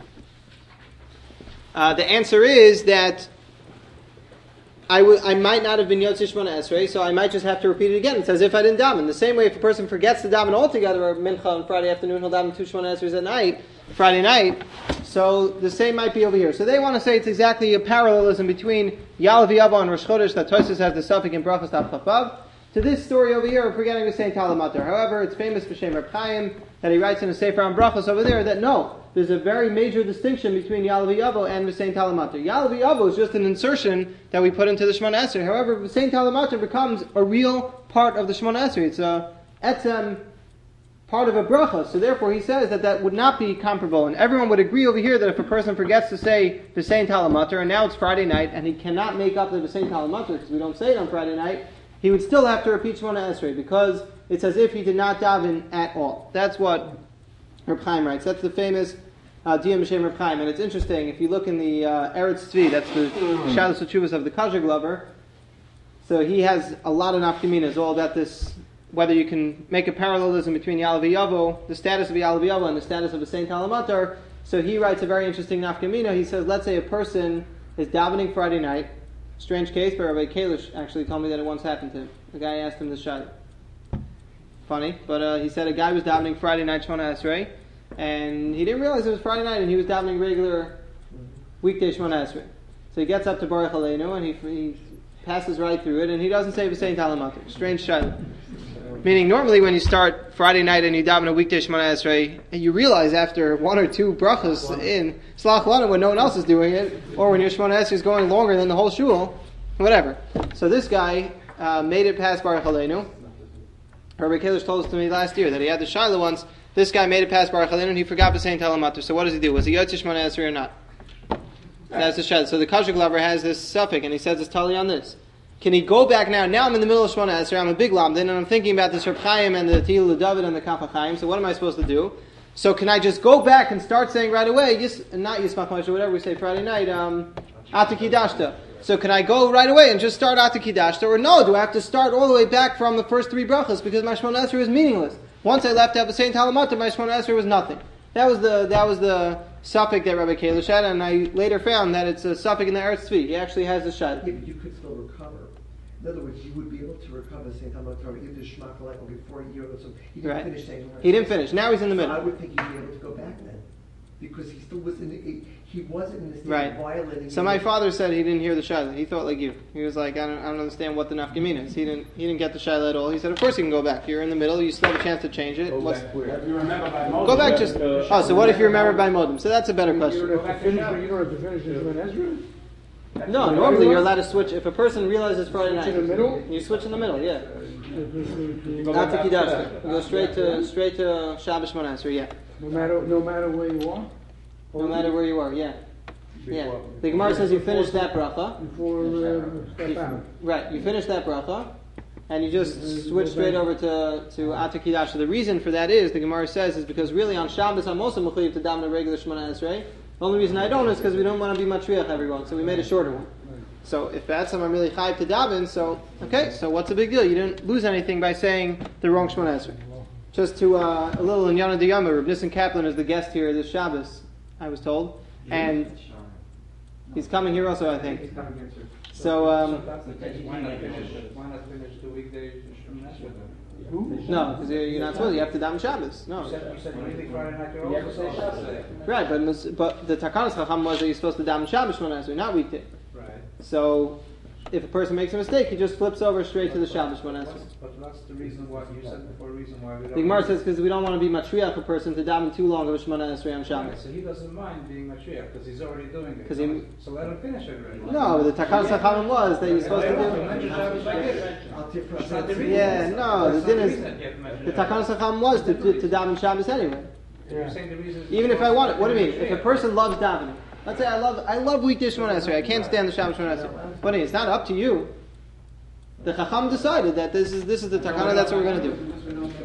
Speaker 1: Uh, the answer is that I, w- I might not have been Yotzi Shemona Esrei, so I might just have to repeat it again. It's as if I didn't daven. The same way if a person forgets to daven altogether, or Mincha on Friday afternoon, he'll daven two Shemona Esreis at night, Friday night. So the same might be over here. So they want to say it's exactly a parallelism between Yalav Yavel and Rosh Chodesh that Tosfos has the suffix in Brachos Tav Chafav to this story over here of forgetting to say Talamater. However, it's famous for Shem Reb Chaim that he writes in a Sefer on Brachos over there that no, there's a very major distinction between Yalav Yavel and V'sein Talamater. Yalav Yavel is just an insertion that we put into the Shemona Esrei. However, V'sein Talamater becomes a real part of the Shemona Esrei. It's a etzem part of a bracha. So therefore, he says that that would not be comparable. And everyone would agree over here that if a person forgets to say V'sein Talamater, and now it's Friday night, and he cannot make up the V'sein Talamater because we don't say it on Friday night, he would still have to repeat Shemona Esrei because it's as if he did not daven at all. That's what Reb Chaim writes. That's the famous uh, Diyam B'Shem Reb Chaim. And it's interesting, if you look in the uh, Eretz Tzvi, that's the Shalos HaTshuvos of the Kazher Glover, so he has a lot of nafkaminas all about this, whether you can make a parallelism between Yalav Yavel, the status of Yalav Yavel, and the status of V'sein Talamater. So he writes a very interesting nafkamina. He says, let's say a person is davening Friday night. Strange case, but Rabbi Kalish actually told me that it once happened to him. The guy asked him this shayla. Funny, but uh, he said a guy was davening Friday night Shemona Esrei, and he didn't realize it was Friday night, and he was davening regular weekday Shemona Esrei. So he gets up to Baruch Aleinu, and he, he passes right through it, and he doesn't say V'sein Talamater. Strange shayla. Meaning, normally when you start Friday night and you daven a weekday Shemona Esrei, and you realize after one or two brachas in Slach Lana when no one else is doing it, or when your Shemona Esrei is going longer than the whole shul, whatever. So this guy uh, made it past Baruch Aleinu. Rabbi Kalish told us to me last year that he had the Shiloh once. This guy made it past Baruch Aleinu and he forgot B'Sein Talamater. So what does he do? Was he Yotze Shemona Esrei or not? That's the Shiloh. So the Kashuk lover has this suffix and he says it's totally on this. Can he go back now? Now I'm in the middle of Shemona Esrei. I'm a big lamdin, and I'm thinking about this Reb Chaim and the Tehillah David and the Kaf HaChaim. So what am I supposed to do? So can I just go back and start saying right away, Yis, not Yismach Moshe, whatever we say Friday night, um, Ata Kidashta. So can I go right away and just start Ata Kidashta? Or no, do I have to start all the way back from the first three brachas because my Shemona Esrei is meaningless? Once I left out the Saint Talamater, my Shemona Esrei was nothing. That was the that was the suffix that Rabbi Kalish had, and I later found that it's a suffix in the Eretz Tzvi. He actually has the shad.
Speaker 4: Yeah, but you could still recover. In other words, you would be able to recover the same time of Torah, either Shema Kolek before you, so he didn't
Speaker 1: Right.
Speaker 4: finish saying.
Speaker 1: He didn't finish. Now he's in the
Speaker 4: So
Speaker 1: middle.
Speaker 4: I would think he'd be able to go back then, because he still was in. The, he wasn't in the state
Speaker 1: Right.
Speaker 4: of violating.
Speaker 1: So my father said he didn't hear the shayla. He thought like you. He was like, I don't, I don't understand what the nafkamina is. He didn't, he didn't get the shayla at all. He said, of course you can go back. You're in the middle. You still have a chance to change it.
Speaker 5: Go
Speaker 1: What's-
Speaker 5: back where? If you remember by Moses,
Speaker 1: Go back
Speaker 5: you
Speaker 1: just.
Speaker 5: have to-
Speaker 1: Oh, so what if you remember by modem? So that's a better
Speaker 6: You
Speaker 1: question.
Speaker 6: don't have to finish, you don't have to finish the Shemona Esrei?
Speaker 1: No, normally you're allowed to switch. If a person realizes Friday
Speaker 6: Switch in the
Speaker 1: night,
Speaker 6: middle?
Speaker 1: you switch in the middle. Yeah.
Speaker 5: Go
Speaker 1: Not
Speaker 5: back
Speaker 1: to
Speaker 5: after
Speaker 1: Kidashta.
Speaker 5: that.
Speaker 1: You go straight to straight to Shabbos Shemona Esrei. Yeah.
Speaker 6: No matter, no matter where you are?
Speaker 1: No matter where you are. Yeah. Yeah. The Gemara says you finish that bracha.
Speaker 6: Before, uh, step out.
Speaker 1: Right, you finish that bracha, and you just switch straight over to to Ata Kidashta. The reason for that is the Gemara says is because really on Shabbos I'm also mechuyev to daven a regular Shemona Esrei. The only reason I don't is because we don't want to be matriach everyone, so we made a shorter one. So if that's I'm really chayiv to daven, so okay, so what's the big deal? You didn't lose anything by saying the wrong Shemona Esrei. Just to uh, a little in Yana Diyama, Reb Nissen Kaplan is the guest here this Shabbos, I was told, and he's coming here also, I think. So, um,
Speaker 7: Why not finish, why not finish the weekday Shemona Esrei?
Speaker 6: Who?
Speaker 1: no, because you're not supposed to. You have to daven Shabbos. No.
Speaker 7: You said, you said you leave Friday night, you're also say Shabbos.
Speaker 1: Right, but mis- but the Takanas Chacham was that you're supposed to daven Shabbos Shemona Esrei, not weekday.
Speaker 7: Right.
Speaker 1: So, if a person makes a mistake, he just flips over straight to the Shabbos Shemona Esrei.
Speaker 7: What's- But what's the reason why, you said before, the reason why we don't...
Speaker 1: The Gemara says because we don't want to be matriach a person to daven too long of a Shemona Esrei on
Speaker 7: Right,
Speaker 1: Shabbos.
Speaker 7: so he doesn't mind being matriarch because he's already doing it.
Speaker 1: 'Cause he-
Speaker 7: So let him finish it already.
Speaker 1: No, but the Takanas Chacham was that you're supposed to
Speaker 7: Mention
Speaker 1: do.
Speaker 7: Shabbos like this.
Speaker 4: I'll take
Speaker 7: That's not the reason.
Speaker 1: Yeah, no,
Speaker 7: That's
Speaker 1: the
Speaker 7: not
Speaker 1: din is
Speaker 7: reason that you have to mention
Speaker 1: the
Speaker 7: Shabbos.
Speaker 1: Takanas Chacham was to, to, to daven Shabbos anyway.
Speaker 7: You're saying the reason is
Speaker 1: Even if I
Speaker 7: because
Speaker 1: want it, what do you mean?
Speaker 7: he's
Speaker 1: If a
Speaker 7: matriarch.
Speaker 1: person loves davening, let's say I love I love weekday Shemona Esrei, I can't stand the Shabbos Shemona Esrei. What do you mean? It's not up to you. The Chacham decided that this is this is the takana. That's what we're going to do,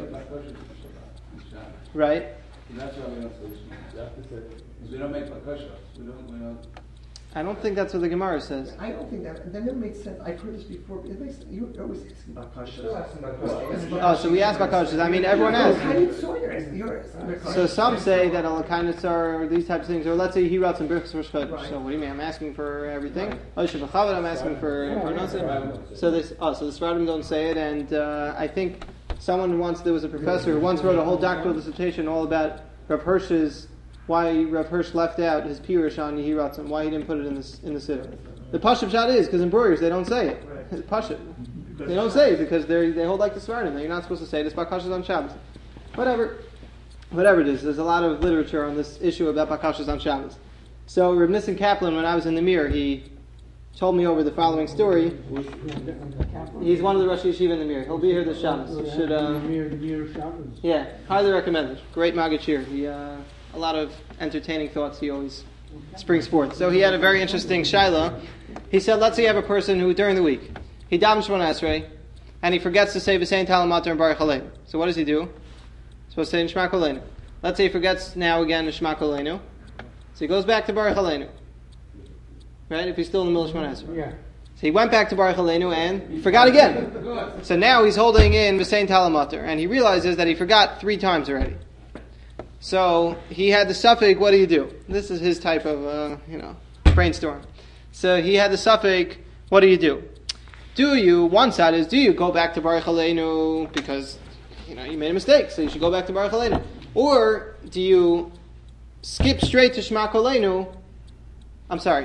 Speaker 1: right?
Speaker 5: That's why we don't say Shema. Because we don't make bakashas. We don't, we don't.
Speaker 1: I don't think that's what the Gemara says.
Speaker 4: I don't think that that never makes sense. I've heard this before. But it makes you always asking about
Speaker 7: Still
Speaker 4: kashas.
Speaker 7: asking about questions.
Speaker 1: Oh, so we ask about kosher. I mean, everyone
Speaker 4: How
Speaker 1: asks.
Speaker 4: do you so you're asking? You're asking about
Speaker 1: So
Speaker 4: kashas.
Speaker 1: some say that alakainis are these types of things, or let's say he writes in Birchas Rosh Chodesh.
Speaker 4: Right.
Speaker 1: So what do you mean? I'm asking for everything. Oh, Shabbat I'm asking for for nothing. So this, oh, so the Sfaradim don't say it, and uh, I think someone once there was a professor who once wrote a whole doctoral dissertation all about Rav Hirsch's why Rav Hirsch left out his pirush on Yehiratzim, why he didn't put it in this in the siddur. The Pashup shot is because in Brewers they don't say it. Pashup, they don't say it because they they hold like the Sfaradim that you're not supposed to say this bakashas on Shabbos. Whatever, whatever it is. There's a lot of literature on this issue about bakashas on Shabbos. So Reb Nissen Kaplan, when I was in the Mir, he told me over the following story. He's one of the Rosh Yeshiva in the Mir. He'll be here this Shabbos. You should, uh,
Speaker 6: Near, near Shabbos.
Speaker 1: yeah, highly recommend it. Great Magachir. He, uh, a lot of entertaining thoughts he always springs forth. So he had a very interesting shaila. He said, let's say you have a person who, during the week, he davens Shemona Esrei, and he forgets to say V'sein Talamater and Baruch Aleinu. So what does he do? He's supposed to say Nishma Koleinu. Let's say he forgets now again Nishma Koleinu. So he goes back to Baruch Aleinu. Right? If he's still in the middle of Shemona Esrei.
Speaker 6: Yeah.
Speaker 1: So he went back to Baruch Aleinu and he forgot again. So now he's holding in V'sein Talamater, and he realizes that he forgot three times already. So he had the suffix, what do you do? This is his type of, uh, you know, brainstorm. So he had the suffix, what do you do? Do you, one side is, do you go back to Baruch Aleinu because, you know, you made a mistake, so you should go back to Baruch Aleinu. Or do you skip straight to Shema Koleinu? I'm sorry.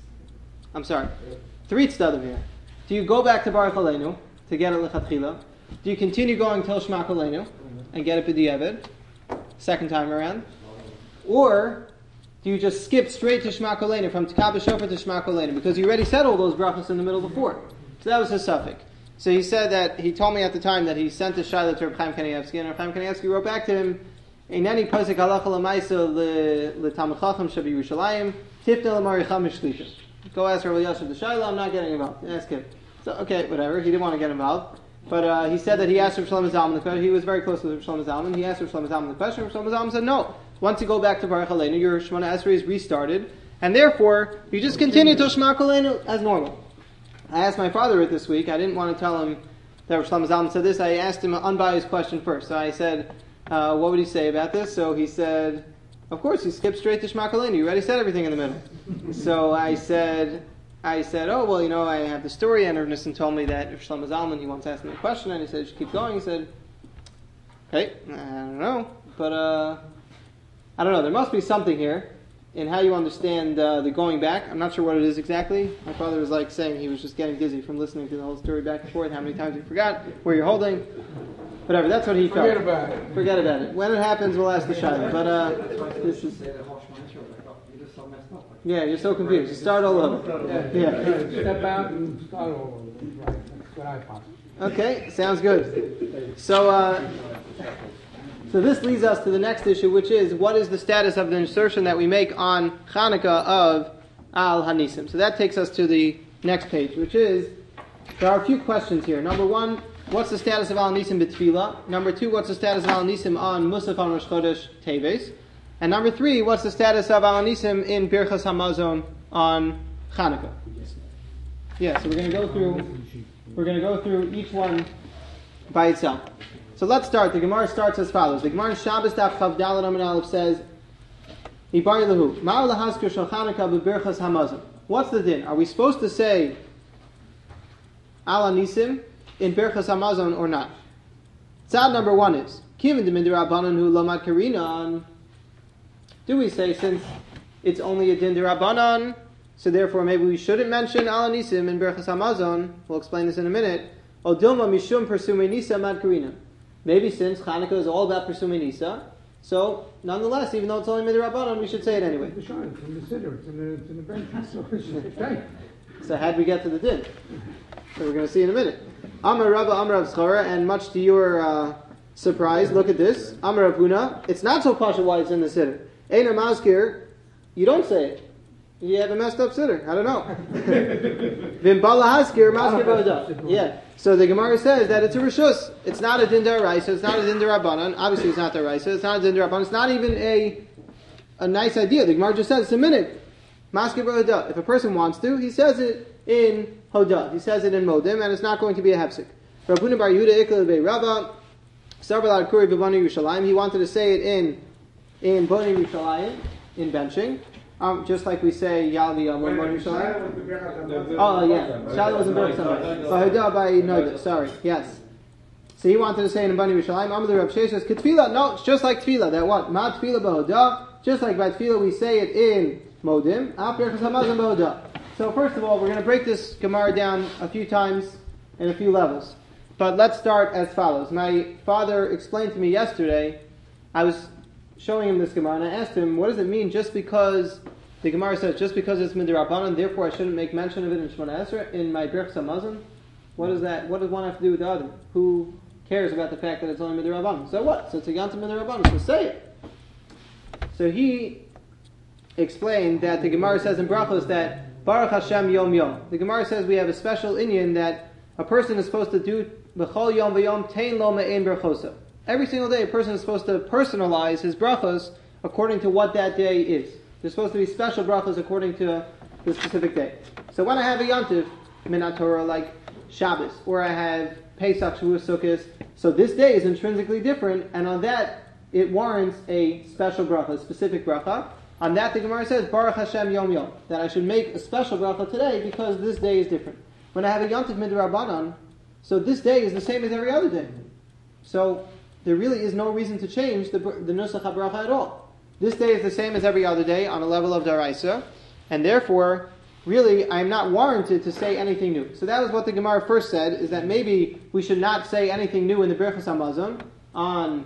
Speaker 1: I'm sorry. Three tzdadim here. Do you go back to Baruch Aleinu to get it lechatchila? Do you continue going till Shema Koleinu and get it b'diavad, second time around? Or do you just skip straight to Shema Koleinu, from Tekah B'Shofar to Shema Koleinu? Because you already said all those brachos in the middle before. So that was his suffix. So he said that, he told me at the time that he sent a shayla to Reb Chaim Kanievsky, and Reb Chaim Kanievsky wrote back to him, Eineni pasek halacha l'maisa l'talmid chacham shebi Yerushalayim, tifna l'maricham mishlisha. Go ask Rabbi Yasser the shayla, I'm not getting involved. Ask him. So, okay, whatever, he didn't want to get involved. But uh, he said that he asked Reb Shlomo Zalman the question. He was very close with Reb Shlomo Zalman. He asked Reb Shlomo Zalman the question. Reb Shlomo Zalman said, no. Once you go back to Baruch Aleinu, your Shemona Esrei is restarted, and therefore, you just continue to Shema Koleinu as normal. I asked my father it this week. I didn't want to tell him that Reb Shlomo Zalman said this. I asked him an unbiased question first. So I said, uh, what would he say about this? So he said, of course, you skip straight to Shema Koleinu. You already said everything in the middle. So I said... I said, oh, well, you know, I have the story, and Rav Nissen told me that if Shlomo Zalman, he once asked me a question, and he said, you should keep going. He said, okay, I don't know, but, uh, I don't know, there must be something here in how you understand uh, the going back. I'm not sure what it is exactly. My father was like saying he was just getting dizzy from listening to the whole story back and forth, how many times he forgot, where you're holding, whatever, that's what he felt.
Speaker 6: Forget about it.
Speaker 1: Forget about it. When it happens, we'll ask the Shayla, but, uh, this is... Yeah, you're so confused. You start all over.
Speaker 6: Yeah.
Speaker 1: Yeah.
Speaker 6: Step out and start all over. Right. That's what I found.
Speaker 1: Okay, sounds good. So, uh, so this leads us to the next issue, which is what is the status of the insertion that we make on Hanukkah of Al Hanisim. So that takes us to the next page, which is there are a few questions here. Number one, what's the status of Al Hanisim b'Tefillah? Number two, what's the status of Al Hanisim on Musaf on Rosh Chodesh Teves? And number three, what's the status of Al Hanisim in Birchas Hamazon on Hanukkah? Yeah, so we're going to go through. We're going to go through each one by itself. So let's start. The Gemara starts as follows. The Gemara in Shabbos Daf Chav Daled Amud Aleph says, "Ibari lahu ma'al lahaskir shel Hanukkah b'Birchas Hamazon." What's the din? Are we supposed to say Al Hanisim in Birchas Hamazon or not? Tzad number one is Kivin d'Midrabanan hu lamad karinan. Do we say, since it's only a din d'Rabbanan, so therefore maybe we shouldn't mention Al Hanisim in Berachas Hamazon? We'll explain this in a minute. O Dilma Mishum Persumei Nisa Mad Karina. Maybe since Hanukkah is all about Persumei Nisa, so nonetheless, even though it's only d'Rabbanan, we should say it anyway.
Speaker 6: It's in the siddur, it's in the, it's in the bench. So it's right.
Speaker 1: So how'd we get to the din? So we're going to see in a minute. Amar Rabba Amar Rav Tzchora, and much to your uh, surprise, look at this. Amar Rav Huna. It's not so pasha why it's in the siddur. Einer Maskir, you don't say it. You have a messed up sitter. I don't know. Vim Bala Haskir, Maskir Ba'adah. Yeah. So the Gemara says that it's a Rishus. It's not a Din D'Oraisa. It's not a Din D'Rabbanan. Obviously it's not D'Oraisa. It's not a Din D'Rabbanan. It's not even a a nice idea. The Gemara just says it's a minute. Maskir Ba'adah. If a person wants to, he says it in Hodah. He says it in Modim, and it's not going to be a Hefsik. Rabuna Bar Yehuda Ikla B'Ei Rava, Sarbalad Kuri B'Bani Yerushalayim. He wanted to say it in in Boni Yerushalayim, in benching, um, just like we say Yalvi Yom Boni Yerushalayim. Oh yeah, Shalom was in Berach Samay. Bahudah by Noda. Sorry, yes. So he wanted to say in Boni Yerushalayim. Amar Rav Sheshes Ketfila. No, it's just like Tefillah. That what? Ma Tefillah Bahudah. Just like by Tefillah we say it in Modim. Af Berachas Hamazon Bahudah. So first of all, we're going to break this Gemara down a few times in a few levels. But let's start as follows. My father explained to me yesterday. I was showing him this Gemara, and I asked him, what does it mean just because, the Gemara says, just because it's Midrabanan, therefore I shouldn't make mention of it in Shemona Esrei, in my Birchas Hamazon? What does that, what does one have to do with the other? Who cares about the fact that it's only Midrabanan? So what? So it's a Yantam Midrabanan, so say it. So he explained that the Gemara says in Brachos that, Baruch Hashem Yom Yom. The Gemara says we have a special inyan that a person is supposed to do, B'chol Yom V'Yom Tein Lo Me'ein Berchosa. Every single day, a person is supposed to personalize his brachos according to what that day is. There's supposed to be special brachos according to the specific day. So when I have a yontif, Minat Torah, like Shabbos, or I have Pesach, Shavuos, Sukkot, so this day is intrinsically different, and on that, it warrants a special bracha, a specific bracha. On that, the Gemara says, Baruch Hashem Yom Yom, that I should make a special bracha today because this day is different. When I have a yontif midrabanan, so this day is the same as every other day. So there really is no reason to change the, the Nusach HaBracha at all. This day is the same as every other day on a level of Daraisa, and therefore really, I am not warranted to say anything new. So that was what the Gemara first said, is that maybe we should not say anything new in the Birchas Hamazon on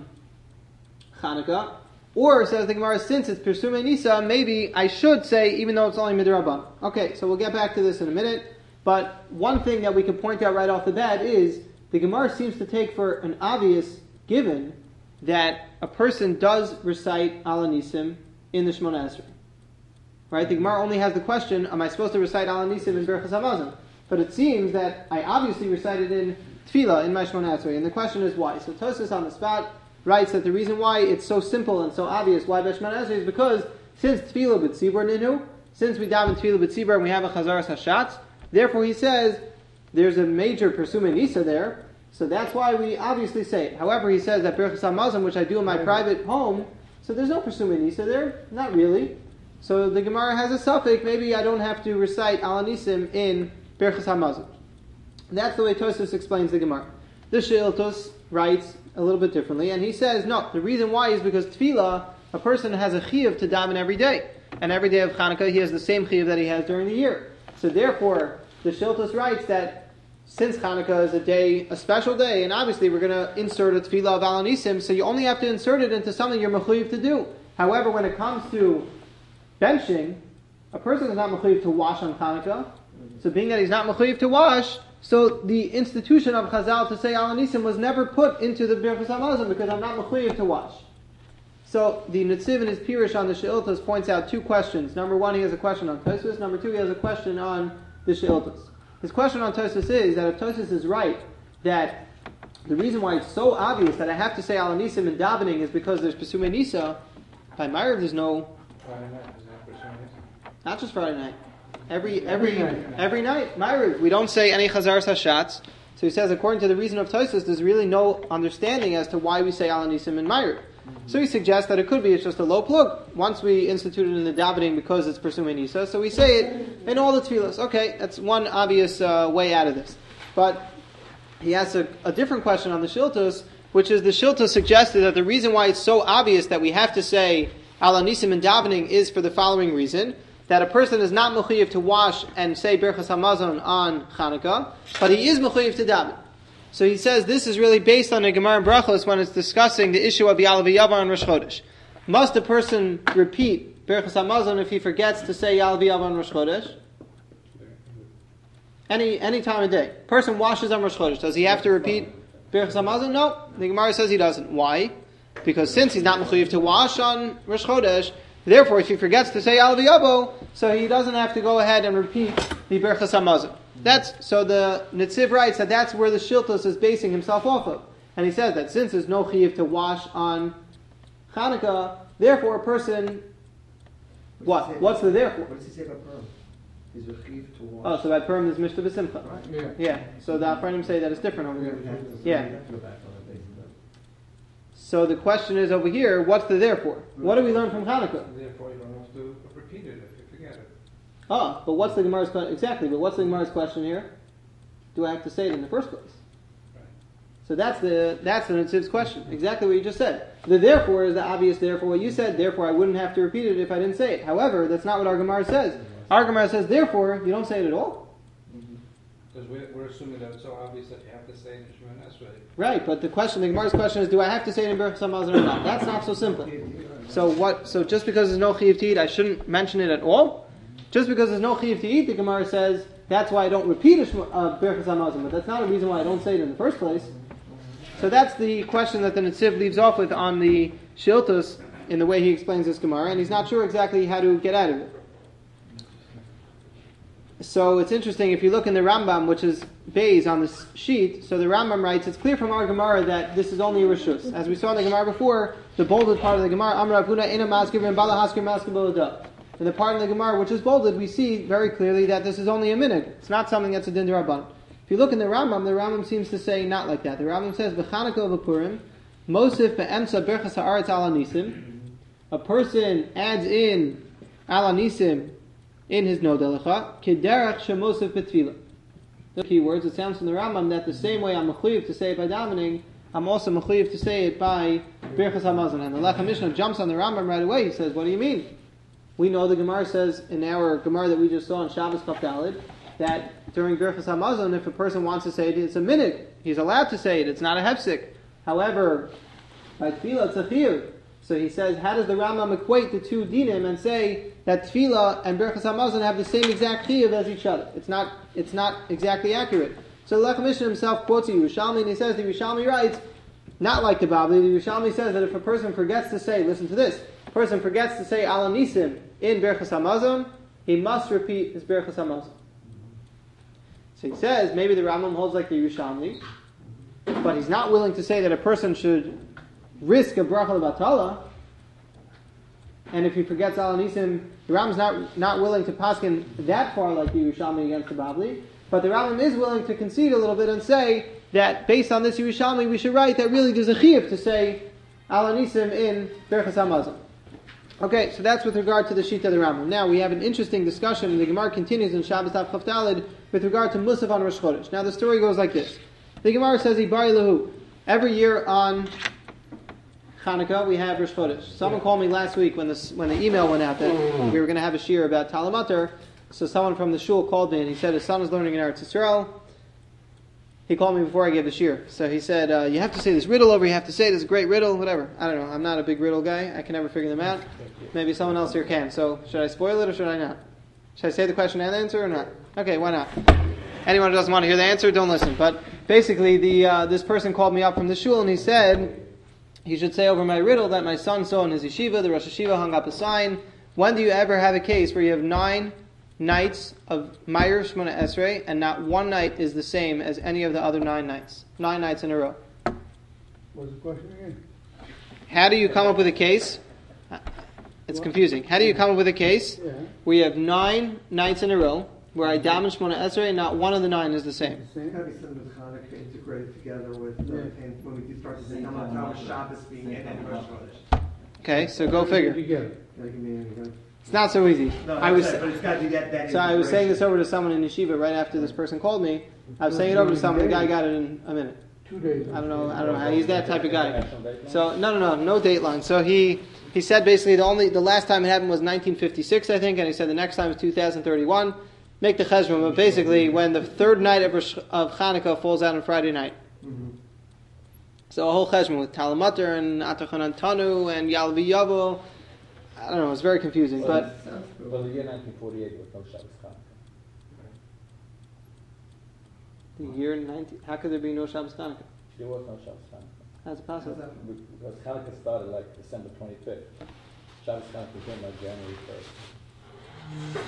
Speaker 1: Chanukah. Or, says the Gemara, since it's Pirsumei Nisa, maybe I should say, even though it's only Midrabban. Okay, so we'll get back to this in a minute. But one thing that we can point out right off the bat is, the Gemara seems to take for an obvious given that a person does recite Al Nisim in the Shemona Esrei. Right? The Gemara only has the question, am I supposed to recite Al Nisim in Birchas Hamazon? But it seems that I obviously recited in Tefillah, in my Shemona Esrei. And the question is why? So Tosfos on the spot writes that the reason why it's so simple and so obvious why B'Shemona Esrei is because since Tefillah B'Tzibur Ninu, since we daven Tefillah B'Tzibur and we have a Chazaras Hashatz, therefore he says there's a major Pirsumei Nisa there, so that's why we obviously say it. However, he says that Birchas Hamazon, which I do in my private home, so there's no Pirsumei Nisa there, not really. So the Gemara has a suffix, maybe I don't have to recite Al Nisim in Birchas Hamazon. That's the way Tosfos explains the Gemara. The Sheiltos writes a little bit differently, and he says, no, the reason why is because Tefillah, a person has a chiyuv to daven every day. And every day of Chanukah, he has the same chiyuv that he has during the year. So therefore, the Sheiltos writes that since Chanukah is a day, a special day, and obviously we're going to insert a Tefillah of Al Nisim, so you only have to insert it into something you're mechuyev to do. However, when it comes to benching, a person is not mechuyev to wash on Chanukah. So being that he's not mechuyev to wash, so the institution of Chazal to say Al Nisim was never put into the Birchas Hamazon because I'm not mechuyev to wash. So the Netziv in his Pirush on the Sheiltos points out two questions. Number one, he has a question on Tosfos. Number two, he has a question on the Sheiltos. His question on Tosfos is that if Tosfos is right, that the reason why it's so obvious that I have to say Al Nisim in davening is because there's Pirsumei Nisa, by Ma'ariv there's no...
Speaker 7: Friday night, is that Pirsumei Nisa?
Speaker 1: Not just Friday night. Every every every night, Ma'ariv, we don't say any Chazaras Hashatz. So he says, according to the reason of Tosfos, there's really no understanding as to why we say Al Nisim in Ma'ariv. Mm-hmm. So he suggests that it could be it's just a low plug. Once we institute it in the davening because it's Pirsumei Nisa, so we say it in all the tefillos. Okay, that's one obvious uh, way out of this. But he asks a, a different question on the Sheiltos, which is the Sheiltos suggested that the reason why it's so obvious that we have to say Al Nisim in davening is for the following reason: that a person is not mechuyev to wash and say Birchas Hamazon on Chanukah, but he is mechuyev to daven. So he says this is really based on the Gemara in Brachos when it's discussing the issue of Ya'al V'Yavar on Rosh Chodesh. Must a person repeat Birchas Hamazon if he forgets to say Ya'al V'Yavar on Rosh Chodesh? Any any time of day. Person washes on Rosh Chodesh. Does he have to repeat Birchas Hamazon? No. The Gemara says he doesn't. Why? Because since he's not mechuyev to wash on Rosh Chodesh, therefore, if he forgets to say Al V'Yavo, so he doesn't have to go ahead and repeat the Birchas Hamazon. That's so the Netziv writes that that's where the Sheiltos is basing himself off of, and he says that since there's no chiyuv to wash on Chanukah, therefore a person what? What's, What's the therefore?
Speaker 4: What does he say about Purim? Is there chiyuv to wash?
Speaker 1: Oh, so about Purim there's Mishta B'Simcha.
Speaker 4: Right.
Speaker 6: Yeah.
Speaker 1: Yeah. So the Afranim say that it's different over here. Yeah.
Speaker 3: Go back on that basis.
Speaker 1: So the question is over here, what's the therefore? What do we learn from Chanukah?
Speaker 7: Therefore, you don't have to repeat it if you forget it.
Speaker 1: Oh, but what's the Gemara's question? Exactly, but what's the Gemara's question here? Do I have to say it in the first place?
Speaker 7: Right.
Speaker 1: So that's the that's the Netziv's question. Exactly what you just said. The therefore is the obvious therefore. What you said, therefore I wouldn't have to repeat it if I didn't say it. However, that's not what our Gemara says. Our Gemara says, therefore, you don't say it at all.
Speaker 7: Because we're, we're assuming that it's so obvious that you have to say it in Shemona Esrei.
Speaker 1: Right, but the question, the Gemara's question is, do I have to say it in Birchas Hamazon or not? That's not so simple. So what? So just because there's no chiyuv to eat, I shouldn't mention it at all? Just because there's no chiyuv to eat, the Gemara says, that's why I don't repeat a uh, Birchas Hamazon, but that's not a reason why I don't say it in the first place. So that's the question that the Netziv leaves off with on the Sheiltos in the way he explains this Gemara, and he's not sure exactly how to get out of it. So it's interesting, if you look in the Rambam, which is Beis on this sheet, so the Rambam writes, it's clear from our Gemara that this is only a Rishus. As we saw in the Gemara before, the bolded part of the Gemara, Amar Avuna Ina Maskir Ben Bala Haskir Maskir Bolada. In the part of the Gemara which is bolded, we see very clearly that this is only a minhag. It's not something that's a din d'Rabbanan. If you look in the Rambam, the Rambam seems to say not like that. The Rambam says, B'Chanukah v'Purim, Mosif be'emsa Birchas ha'aretz ala nisim. A person adds in ala nisim in his nodelecha, kederach shemosif betfila. The key words, it sounds from the Rambam that the same way I'm mechuyev to say it by davening, I'm also mechuyev to say it by Birchas Hamazon. And the Lechem Mishnah jumps on the Rambam right away. He says, what do you mean? We know the Gemara says in our Gemara that we just saw on Shabbos Chaf Daled that during Birchas Hamazon, if a person wants to say it, it's a minute. He's allowed to say it. It's not a hefsek. However, by tefillah, it's a chiyuv. So he says, how does the Rambam equate the two dinim and say that tefillah and Birchas Hamazon have the same exact chiyuv as each other? It's not. It's not exactly accurate. So the Lechem Mishnah himself quotes the Yerushalmi, and he says the Yerushalmi writes, not like the Bavli. The Yerushalmi says that if a person forgets to say, listen to this, a person forgets to say Al Nisim in Birchas Hamazon, he must repeat his Birchas Hamazon. So he says, maybe the Rambam holds like the Yerushalmi, but he's not willing to say that a person should risk a bracha l'batala, and if he forgets Al Nisim, the Rambam's not, not willing to paskin that far like the Yerushalmi against the Bavli, but the Rambam is willing to concede a little bit and say that based on this Yerushalmi, we should write that really there's a chiyuv to say Al Nisim in Birchas Hamazon. Okay, so that's with regard to the Shita of the Rambam. Now we have an interesting discussion, and the Gemara continues in Shabbos Daf Chaf Daled with regard to Musaf on Rosh Chodesh. Now the story goes like this. The Gemara says, Ibari Lahu, every year on Hanukkah we have Rosh Chodesh. Someone called me last week when, this, when the email went out that we were going to have a shir about Talamater. So someone from the shul called me and he said his son is learning in Eretz Yisrael. He called me before I gave the shir. So he said, uh, you have to say this riddle over, you have to say this great riddle, whatever. I don't know, I'm not a big riddle guy. I can never figure them out. Maybe someone else here can. So should I spoil it or should I not? Should I say the question and the answer or not? Okay, why not? Anyone who doesn't want to hear the answer, don't listen. But basically, the uh, this person called me up from the shul and he said, he should say over my riddle that my son saw in his yeshiva, the Rosh Yeshiva hung up a sign. When do you ever have a case where you have nine nights of Meir Shmona Esrei, and not one night is the same as any of the other nine nights. Nine nights in a row.
Speaker 6: What's the question again?
Speaker 1: How do you come up with a case? It's confusing. How do you come up with a case
Speaker 6: Yeah.
Speaker 1: where you have nine nights in a row where I daven Shmona Esrei and not one of the nine is the same?
Speaker 4: It's got to be something with Hanukkah integrated together with, uh, and when we do start to say Hanukkah, Shabbos being in and Rosh Chodesh.
Speaker 1: Okay, so go figure.
Speaker 6: Together.
Speaker 4: Like, I mean,
Speaker 1: It's not so easy.
Speaker 4: No,
Speaker 1: I was
Speaker 4: but it's got to be that, that
Speaker 1: so I was saying this over to someone in yeshiva right after this person called me. I was saying it over to someone. The guy got it in a minute.
Speaker 6: Two days.
Speaker 1: I don't know. I don't know how he's that type of guy. So no, no, no, no dateline. So he he said basically the only the last time it happened was nineteen fifty-six, I think, and he said the next time is two thousand thirty-one. Make the cheshbon, but basically when the third night of Rosh, of Hanukkah falls out on Friday night.
Speaker 4: Mm-hmm.
Speaker 1: So a whole cheshbon with Talamater and Atachan Tanu and Yalvi Yavo. I don't know. It's very confusing, but.
Speaker 3: Well, the year nineteen forty-eight was no Shabbos Hanukkah.
Speaker 1: The year nineteen. How could there be no Shabbos Hanukkah?
Speaker 3: There was no Shabbos Hanukkah.
Speaker 1: How's it possible?
Speaker 3: Because Hanukkah started like December twenty-fifth. Shabbos Hanukkah came like January first.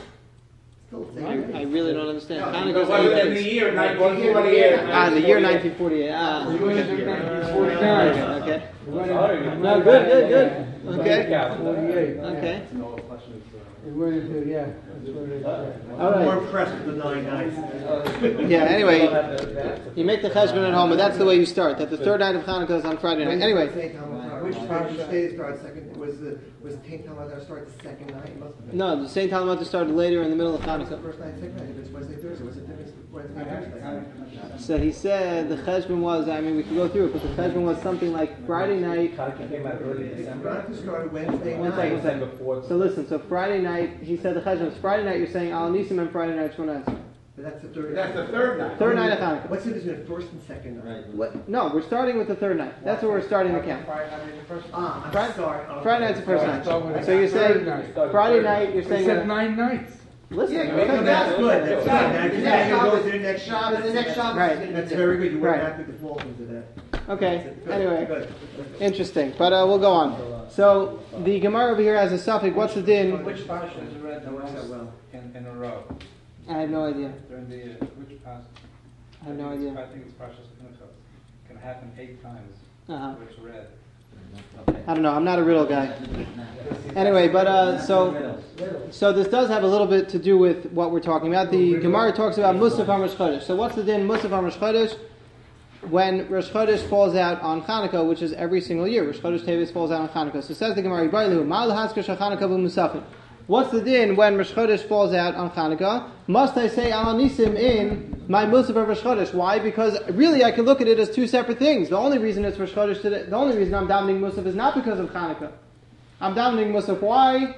Speaker 1: I really don't understand.
Speaker 7: No,
Speaker 1: Hanukkah's
Speaker 7: well,
Speaker 1: eight
Speaker 7: in the
Speaker 1: days.
Speaker 7: year nineteen forty-eight.
Speaker 1: Ah, the year nineteen forty-eight. Ah,
Speaker 6: We went into nineteen forty-nine.
Speaker 1: okay.
Speaker 6: We went into-
Speaker 1: No, good, good, good. Okay.
Speaker 6: forty-eight.
Speaker 1: Okay.
Speaker 6: We went into, yeah, that's what it is.
Speaker 1: All
Speaker 4: I'm more
Speaker 1: right.
Speaker 4: impressed with the nine nights.
Speaker 1: Yeah. Anyway, you make the cheshbon at home, but that's the way you start. That the third night of Hanukkah is on Friday night. Anyway.
Speaker 4: Which time, which day started second, was the, was Tain Talmud start the second night? It must have been.
Speaker 1: No, the Saint Talmud started later in the middle of
Speaker 4: It was the
Speaker 1: Hanukkah.
Speaker 4: first night, second night, if it's Wednesday, Thursday, was it different Wednesday, Thursday?
Speaker 1: So he said the cheshbon was. I mean, we could go through it, but the cheshbon was something like Friday night.
Speaker 3: Hanukkah came out early December.
Speaker 4: Hanukkah started Wednesday
Speaker 1: One second, one
Speaker 4: night.
Speaker 1: second.
Speaker 3: Before.
Speaker 1: So listen. So Friday night, he said the cheshbon was Friday night. You're saying Al Nisim and Friday night Shmona Esrei.
Speaker 4: But that's the third.
Speaker 7: That's the third night.
Speaker 1: Third night of Hanukkah.
Speaker 4: What's the difference between first and second night?
Speaker 1: What? No, we're starting with the third night. That's where we're starting the count.
Speaker 4: Ah, I'm
Speaker 1: Friday-
Speaker 4: sorry. Okay.
Speaker 1: Friday night's the first
Speaker 6: Start with
Speaker 1: night.
Speaker 6: the
Speaker 1: So you're
Speaker 6: third
Speaker 1: saying
Speaker 6: night.
Speaker 1: Friday night. You're
Speaker 6: They
Speaker 1: saying
Speaker 6: said
Speaker 1: that,
Speaker 6: nine nights.
Speaker 1: listen.
Speaker 4: Yeah,
Speaker 1: because
Speaker 4: that's
Speaker 1: that-
Speaker 4: good, that's good. Now,
Speaker 1: The
Speaker 4: you
Speaker 1: next
Speaker 4: go
Speaker 1: Shabbos-
Speaker 4: to the next Shabbos,
Speaker 1: the next Shabbos Right. is gonna be
Speaker 4: That's
Speaker 1: different.
Speaker 4: very good, you
Speaker 1: Right.
Speaker 4: wouldn't have to default into that.
Speaker 1: Okay.
Speaker 4: Good,
Speaker 1: Anyway,
Speaker 4: good.
Speaker 1: interesting. But uh, we'll go on. So the Gemara over here has a suffix. What's the din?
Speaker 7: Which passion is read the
Speaker 4: That works out
Speaker 7: most
Speaker 4: well.
Speaker 7: in, in a row?
Speaker 1: I have no idea.
Speaker 7: During the year, which passage?
Speaker 1: I have no
Speaker 7: think it's-
Speaker 1: idea.
Speaker 7: I think it's Parshas Pinchas. It can happen eight times.
Speaker 1: Uh-huh.
Speaker 7: Where it's read.
Speaker 1: I don't know. I'm not a riddle guy. Anyway, but uh, so so this does have a little bit to do with what we're talking about. The Gemara talks about Musaf on Rosh Chodesh. So what's the din Musaf on Rosh Chodesh? When Rosh Chodesh falls out on Hanukkah, which is every single year, Rosh Chodesh Teves falls out on Hanukkah. So says the Gemara, "Bailu Mal Haskar Hanukkah b'Musafim." What's the din when Rosh Chodesh falls out on Hanukkah? Must I say Al Nisim in my Musaf of Rosh Chodesh? Why? Because really I can look at it as two separate things. The only reason it's Rosh Chodesh today, the only reason I'm davening Musaf is not because of Hanukkah. I'm davening Musaf. Why?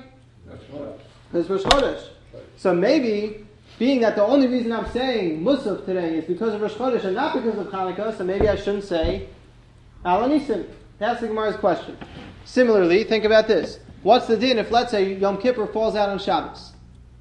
Speaker 1: Because Rosh Chodesh. So maybe, being that the only reason I'm saying Musaf today is because of Rosh Chodesh and not because of Hanukkah, so maybe I shouldn't say Al Anisim. That's the Gemara's question. Similarly, think about this. What's the din if, let's say, Yom Kippur falls out on Shabbos?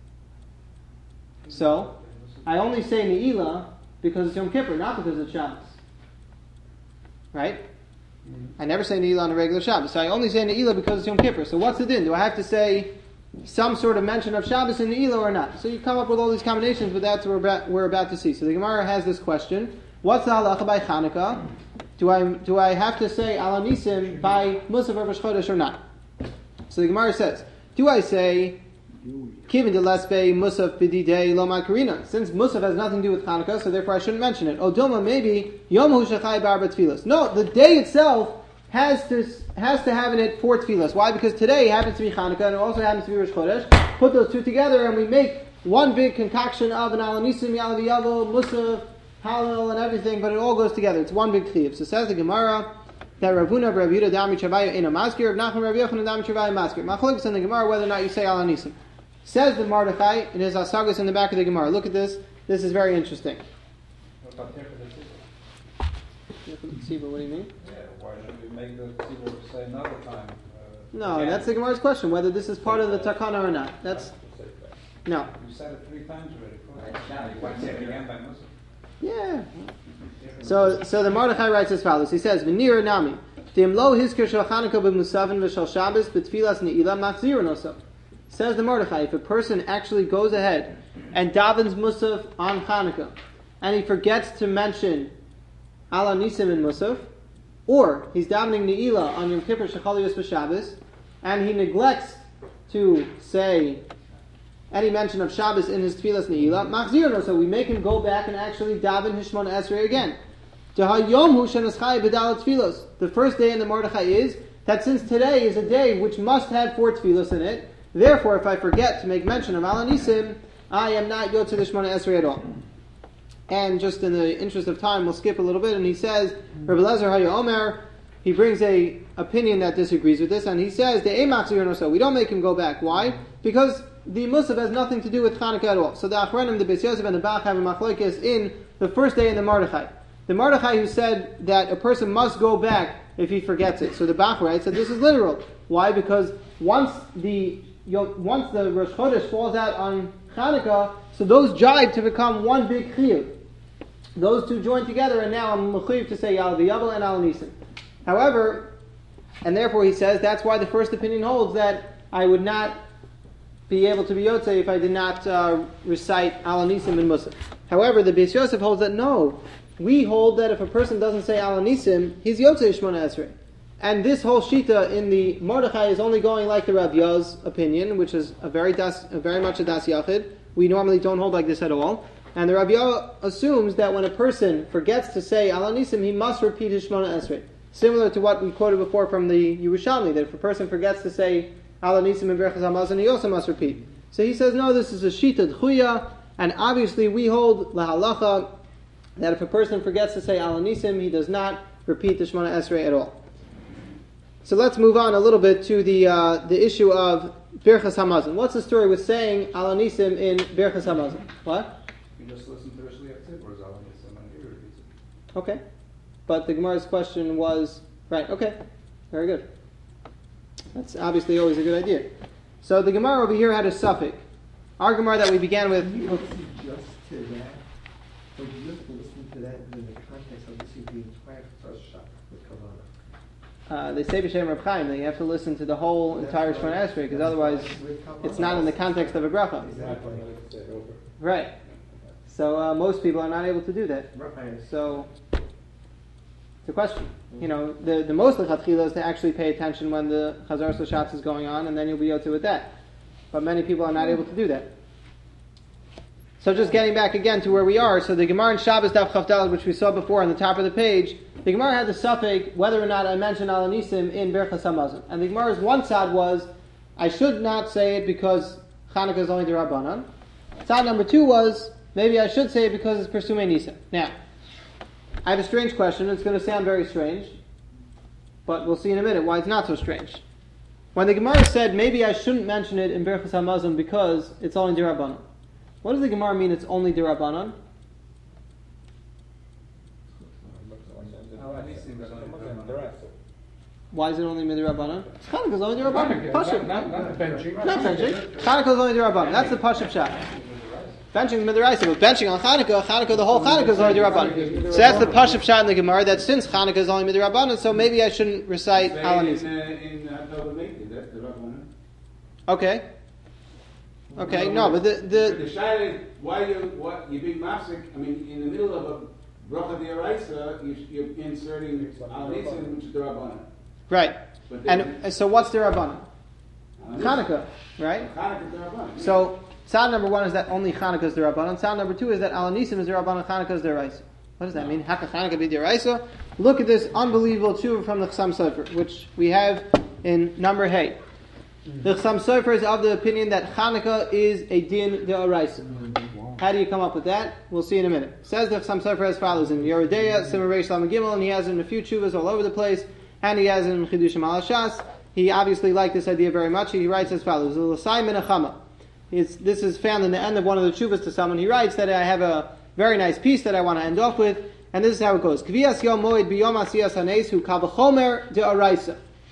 Speaker 1: So, I only say Ne'ilah because it's Yom Kippur, not because it's Shabbos. Right? I never say Ne'ilah on a regular Shabbos. So I only say Ne'ilah because it's Yom Kippur. So what's the din? Do I have to say some sort of mention of Shabbos in Ne'ilah or not? So you come up with all these combinations, but that's what we're about, we're about to see. So the Gemara has this question. What's the halacha by Chanukah? Do I do I have to say Al Anisim by Musaf or Rosh Chodesh or not? So the Gemara says, do I say Kivin de Lesbe Musaf B'didei Lo Makarina? Since Musaf has nothing to do with Chanukah, so therefore I shouldn't mention it. O Dilma, maybe Yom Hu Shechai Bar Tfilas. No, the day itself has to has to have in it four tefillas. Why? Because today happens to be Chanukah and it also happens to be Rosh Chodesh. Put those two together and we make one big concoction of an Al Anisim, Yalav Yavel, Musaf, Halal, and everything, but it all goes together. It's one big chiyuv. So says the Gemara that Ravuna, Rav Yehuda, Dami Chavayu in a maskir, Rav Nachman, Rav Yochanan, Dami Chavayu maskir. Machlokes in the Gemara whether or not you say Al Anisim. Says the Mordechai in his Asagas in the back of the Gemara. Look at this. This is very interesting.
Speaker 7: What about here for the tzibur?
Speaker 1: Tzibur, what do you mean?
Speaker 7: Yeah, why should we make the tzibur say another time? Uh,
Speaker 1: No,
Speaker 7: again?
Speaker 1: that's the Gemara's question, whether this is part of the takana or not. That's no.
Speaker 7: You said it three times already. Now you want to say it again by Muslim.
Speaker 1: Yeah. So, so the Mordechai writes as follows. He says, "V'nira nami dim lo hizker shel Chanukah b'musavin v'shel Shabbos b'tfilas ne'ilah machzir noso." Says the Mordechai, if a person actually goes ahead and davens Musaf on Chanukah, and he forgets to mention Al Anisim in Musaf, or he's davening Ne'ilah on Yom Kippur Shechal Yos B'Shabbos, and he neglects to say any mention of Shabbos in his Tfilas Ne'ilah, Machzir no, so we make him go back and actually daven his Shemona Esrei again. The first day in the Mordechai is that since today is a day which must have four Tfilas in it, therefore if I forget to make mention of Al Anisim, I am not Yotze the Shemona Esrei at all. And just in the interest of time, we'll skip a little bit, and he says, Rabbi Lezer Haya Omer, he brings a opinion that disagrees with this, and he says, the Machzir no, so we don't make him go back. Why? Because the Musaf has nothing to do with Chanukah at all. So the Achronim, the Beis Yosef, and the Bach have a machlokes in the first day in the Mordechai. The Mordechai who said that a person must go back if he forgets it. So the Bach writes that this is literal. Why? Because once the once the Rosh Chodesh falls out on Chanukah, so those jive to become one big chiyuv. Those two join together, and now I'm mechuyev to say Yal V'Yavel and Al Anisim. However, and therefore he says that's why the first opinion holds that I would not be able to be Yotze if I did not uh, recite Al Anisim and Musaf. However, the Beis Yosef holds that no, we hold that if a person doesn't say Al Anisim, he's Yotze Shmona Esrei. And this whole shita in the Mordechai is only going like the Rav Yah's opinion, which is a very das, a very much a das yachid. We normally don't hold like this at all. And the Rav Yah assumes that when a person forgets to say Al Anisim, he must repeat his Shmona Esrei. Similar to what we quoted before from the Yerushalmi, that if a person forgets to say Al Anisim and Berachas Hamazon, he also must repeat. So he says, no, this is a shita d'chuya, and obviously we hold lahalacha that if a person forgets to say Al Anisim, he does not repeat the Shmona Esrei at all. So let's move on a little bit to the uh, the issue of Berachas Hamazon. What's the story with saying Al Anisim in Berachas Hamazon? What?
Speaker 7: You just listen to the Shliach Tzibur, Al Anisim, and he repeats it.
Speaker 1: Okay. But the Gemara's question was, right, okay, very good. That's obviously always a good idea. So the Gemara over here had a suffix. Our Gemara that we began with...
Speaker 4: You don't see just to that, but you just listen to that in the context of the entire first shot with Kavanah.
Speaker 1: Uh, they say B'Shem Reb Chaim that you have to listen to the whole entire Shemona Esrei, because otherwise it's not in the context of a bracha.
Speaker 4: Exactly.
Speaker 1: Right. So uh, most people are not able to do that.
Speaker 4: Right.
Speaker 1: So it's a question. You know, the, the most lechatchila is to actually pay attention when the Chazar Soshatz is going on, and then you'll be able to with that. But many people are not able to do that. So just getting back again to where we are, so the Gemara in Shabbos Daf Chavdalad, which we saw before on the top of the page, the Gemara had the suffix whether or not I mentioned Al Anisim in Berachas Hamazon. And the Gemara's one side was, I should not say it because Chanukah is only the Rabbanan. Side number two was, maybe I should say it because it's Persumei Nisim. Now, I have a strange question. It's going to sound very strange, but we'll see in a minute why it's not so strange. When the Gemara said maybe I shouldn't mention it in Birchas Hamazon because it's only D'Rabbanan, what does the Gemara mean it's only D'Rabbanan? Why is it only Midrabanan? Chanukah is only D'Rabbanan. Pashup.
Speaker 6: Not, not, not benching.
Speaker 1: Not benching. Chanukah is only D'Rabbanan. That's the Pashup shot. Benching is Midraisa, but benching on Chanukah, Chanukah, the whole Chanukah is only D'Rabbanan. So that's the Pashup shot in the Gemara, that since Chanukah is only Midrabanan, so maybe I shouldn't recite Al
Speaker 5: In,
Speaker 1: Hanisa.
Speaker 5: uh, in October Meiti, that's the Rabbanan.
Speaker 1: Okay. Okay, no, but the...
Speaker 5: The
Speaker 1: the
Speaker 5: shayla is why you what you big mafsik. I mean, in the middle of a bracha d'oraisa, you, you're inserting al nisim, which is the Rabbanan.
Speaker 1: right.
Speaker 5: But then-
Speaker 1: And uh, so what's D'Rabbanan?
Speaker 5: Al
Speaker 1: Chanukah, right?
Speaker 5: Chanukah is the Rabbanan.
Speaker 1: So, sound number one is that only Chanukah is D'Rabbanan. Sound number two is that Al Nisim is D'Rabbanan, Chanukah is D'Oraisa. What does that mean? How can Chanukah be D'Oraisa? Look at this unbelievable tshuva from the Chasam Sofer, which we have in number Hey. The Chasam Sofer is of the opinion that Chanukah is a din D'Oraisa. How do you come up with that? We'll see in a minute. Says the Chasam Sofer as follows in Yeridea, Simmer Reish Lamed Gimel, and he has it in a few tshuvas all over the place, and he has it in Chidushim Al Hashas. He obviously liked this idea very much. He writes as follows: L'sai Menachama. It's, this is found in the end of one of the tshuvas to someone. He writes that I have a very nice piece that I want to end off with, and this is how it goes. Kvias yom moed biyom asiyas hanes hu kavachomer de'oraisa.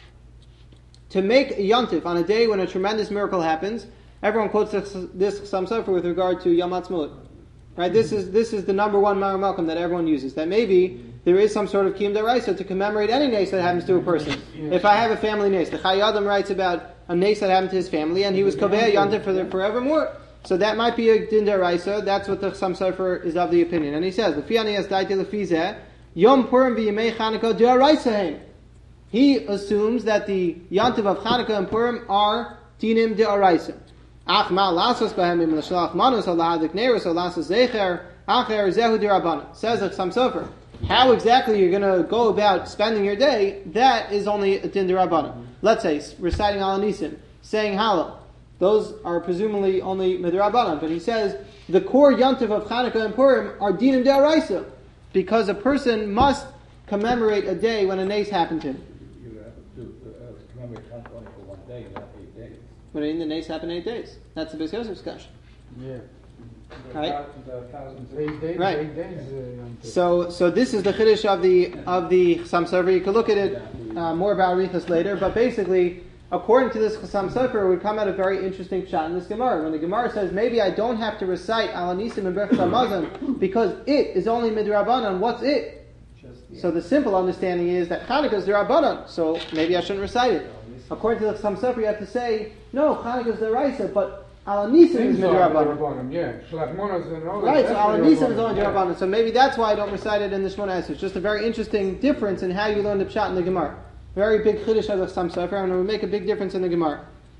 Speaker 1: To make a yontif on a day when a tremendous miracle happens, everyone quotes this, this Chasam Sofer with regard to Yom Ha'atzmaut. Right? This is this is the number one Mara Malcolm that everyone uses. That maybe there is some sort of Kiyum D'Oraisa to commemorate any nace that happens to a person. If I have a family nace, the Chai Adam writes about a nace that happened to his family, and he was Kovei Yontif for the forevermore. So that might be a Din D'Oraisa. That's what the Chasam Sofer is of the opinion. And he says, L'fi ani as daiti l'fi zeh, Yom Purim v'yimei Chanukah D'Oraisa heim. He assumes that the Yontif of Chanukah and Purim are Dinim D'Oraisa. Ach ma lasos bahem im l'shalach manus alahadik neirus alasos zecher acher zehu d'Rabbanan. Says the Chasam Sofer. How exactly you're going to go about spending your day, that is only a din d'Rabbanan. Let's say, reciting Al Nisim, saying Hallel. Those are presumably only midrabanan. But he says, the core yontif of Chanukah and Purim are dinim d'Oraisa, because a person must commemorate a day when a nace happened to him.
Speaker 3: You have to uh, commemorate Chanukah only for one day, not eight days.
Speaker 1: But in the nace happened eight days. That's the Beis Yosef discussion.
Speaker 6: Yeah.
Speaker 1: Right.
Speaker 7: The thousands of
Speaker 6: Eight days,
Speaker 1: Right.
Speaker 6: eight days. Uh, Yom Tov.
Speaker 1: So, so this is the chiddush of the of the Chasam Sofer. You can look at it uh, more about Arichas later, but basically, according to this Chasam Sofer, it would come out a very interesting shot in this Gemara. When the Gemara says, maybe I don't have to recite Al Nisim and Birchas Hamazon because it is only midrabanan. What's it? So the simple understanding is that Chanukah is D'Rabbanan, so maybe I shouldn't recite it. According to the Chasam Sofer, you have to say, no, Chanukah is D'Oraisa, but Al Nisim is
Speaker 6: Things are
Speaker 1: midrabanan.
Speaker 6: D'Rabbanan, yeah. Shlach Monos and all that.
Speaker 1: Right, so
Speaker 6: that's
Speaker 1: Al Nisim is
Speaker 6: D'Rabbanan,
Speaker 1: only
Speaker 6: yeah.
Speaker 1: D'Rabbanan. So maybe that's why I don't recite it in the Shemona Esrei. It's just a very interesting difference in how you learn the Pshat in the Gemara. Very big chiddush of the Chasam Sofer, and it will make a big difference in the Gemara.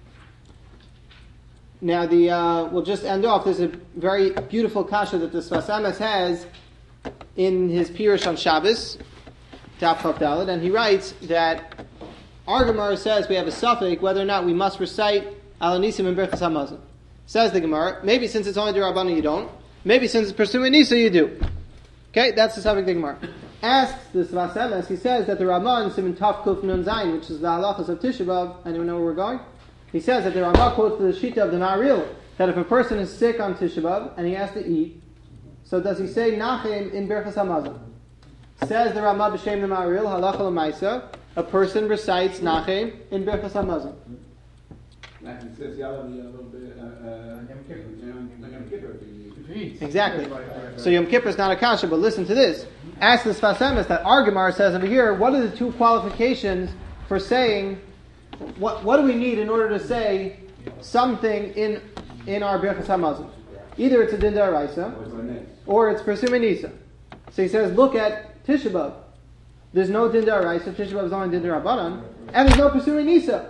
Speaker 1: Now, the uh, we'll just end off. There's a very beautiful kasha that the Sfas Emes has in his Pirush on Shabbos, Daf Chav Daled, and he writes that our Gemara says we have a suffix whether or not we must recite Al Nisim and Birchas Hamazon. Says the Gemara, maybe since it's only D'Rabbanan you don't. Maybe since it's pursuing Nisa you do. Okay, that's the suffix of the Gemara. Asks the Sfas Emes, he says that the Ramah in Siman Taf Kuf Nun Zayin, which is the halachas of Tisha B'Av, anyone know where we're going? He says that the Ramah quotes the Shita of the Ma'aril, that if a person is sick on Tisha B'Av and he has to eat, so does he say Nachem in Birchas Hamazon? Says the Ramah B'Shem the Ma'aril, halacha l'maisa, a person recites Nachem in Birchas Hamazon.
Speaker 5: Like it says, Yalla Yalla Yom Kippur.
Speaker 1: Exactly. So Yom Kippur is not a kasha, but listen to this. Ask the Sfas Emes that our Gemara says over here, what are the two qualifications for saying, what what do we need in order to say something in in our Birchas Hamazon? Either it's a Din D'Oraisa, or it's Persumei Nisa. So he says, look at Tisha B'Av. There's no Din D'Oraisa, Tisha B'Av is only Din D'Rabbanan, and there's no Persumei Nisa.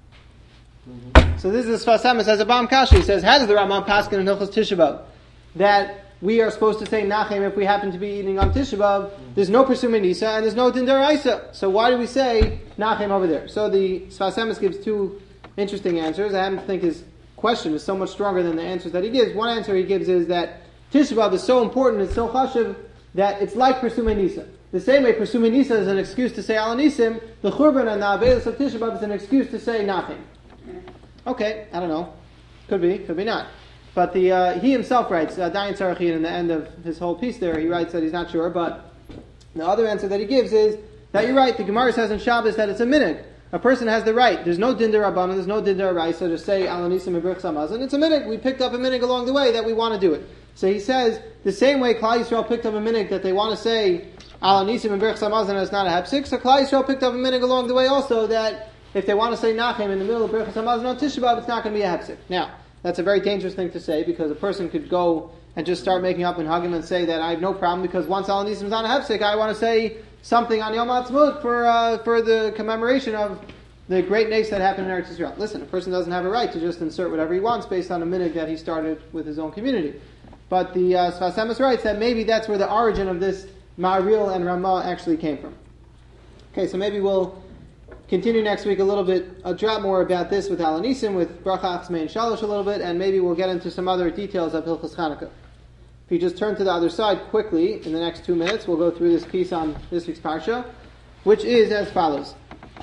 Speaker 1: So this is Sfas Emes as a Bam Kasha. He says, how does the Rambam paskin in Hilchos Tisha B'Av that we are supposed to say Nachem if we happen to be eating on Tisha B'Av? There's no Persumei Nisa and there's no Din D'Oraisa. So why do we say Nachem over there? So the Sfas Emes gives two interesting answers. I happen to think his question is so much stronger than the answers that he gives. One answer he gives is that Tisha B'Av is so important, it's so chashuv, that it's like Persumei Nisa. The same way, Persumi Nisa is an excuse to say Al Nisim, the Churban and the Avelis of Tisha B'Av is an excuse to say Nachem. Okay, I don't know. Could be, could be not. But the uh, he himself writes, uh, Dayan Sarachin, in the end of his whole piece there, he writes that he's not sure, but the other answer that he gives is that you're right, the Gemara says in Shabbos that it's a minig. A person has the right. There's no din d'Rabbanan, there's no din d'Oraisa to say Al Nisim and Birchas Hamazon. It's a minig. We picked up a minig along the way that we want to do it. So he says, the same way Klal Yisrael picked up a minig that they want to say Al Nisim and Birchas Hamazon and it's not a hepsik, so Klal Yisrael picked up a minig along the way also that if they want to say Nachem in the middle of Birchas Hamazon on Tisha B'Av, it's not going to be a hepsik. Now, that's a very dangerous thing to say because a person could go and just start making up in Hagim and say that I have no problem because once Al Nisim is on a hepsik, I want to say something on Yom Ha'atzmaut for uh, for the commemoration of the great nace that happened in Eretz Yisrael. Listen, a person doesn't have a right to just insert whatever he wants based on a minhag that he started with his own community. But the uh, Sfas Emes writes that maybe that's where the origin of this Ma'aril and Ramah actually came from. Okay, so maybe we'll continue next week a little bit, a drop more about this with Al Nisim, with Bracha Atzmei and Shalosh a little bit, and maybe we'll get into some other details of Hilchos Chanukah. If you just turn to the other side quickly, in the next two minutes, we'll go through this piece on this week's Parsha, which is as follows.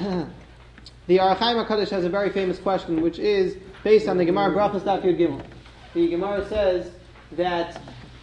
Speaker 1: The Ar Chaim HaKadosh has a very famous question, which is based on the Gemara Brachos Daf Yud Gimel. The Gemara says that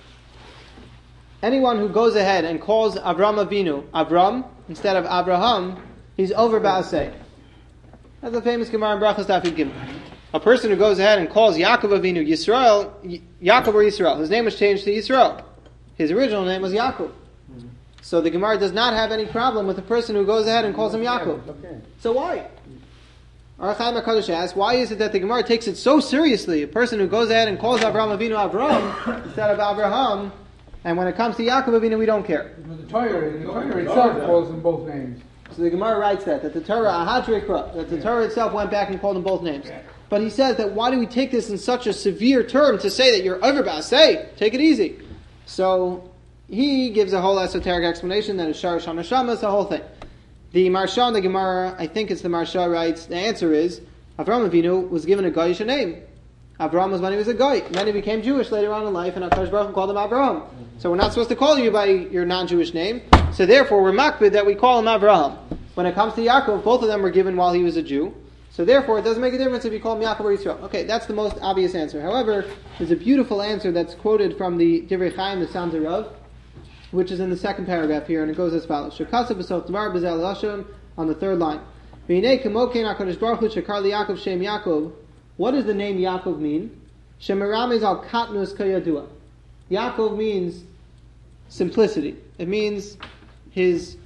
Speaker 1: anyone who goes ahead and calls Avram Avinu Avram instead of Abraham, he's over Ba'aseh. That's a famous Gemara in Brachos Daf Yud Gimel. A person who goes ahead and calls Yaakov Avinu Yisrael, y- Yaakov or Yisrael, his name was changed to Yisrael. His original name was Yaakov. Mm-hmm. So the Gemara does not have any problem with a person who goes ahead and calls him Yaakov. Okay. So why? Ar Chaim HaKadosh asks, why is it that the Gemara takes it so seriously? A person who goes ahead and calls Avraham Avinu Avram instead of Abraham, and when it comes to Yaakov Avinu, we don't care.
Speaker 6: But the Torah, the Torah itself calls them both names.
Speaker 1: So the Gemara writes that, that the Torah, Ahadrikra, that the Torah itself went back and called them both names. But he says that why do we take this in such a severe term to say that you're over Ba'aseh? Take it easy. So he gives a whole esoteric explanation that it's Sharash HaNeshama, it's the whole thing. The Marsha in the Gemara, I think it's the Marsha, writes, the answer is, Avram Avinu was given a Goyish name. Avram was when he was a Goy. And then he became Jewish later on in life, and HaKadosh Baruch Hu called him Avraham. Mm-hmm. So we're not supposed to call you by your non-Jewish name. So therefore, we're makbid that we call him Avraham. When it comes to Yaakov, both of them were given while he was a Jew. So therefore, it doesn't make a difference if you call him Yaakov or Yisrael. Okay, that's the most obvious answer. However, there's a beautiful answer that's quoted from the Divrei Chaim, the Sanzer Rav, which is in the second paragraph here, and it goes as follows. Shekasa b'sof dvar b'zel Hashem, on the third line. V'hinei kamokein HaKadosh Baruch Hu shekar liYaakov Shem Yaakov. What does the name Yaakov mean? Shemarames al katnus kayadua. Yaakov means simplicity. It means his...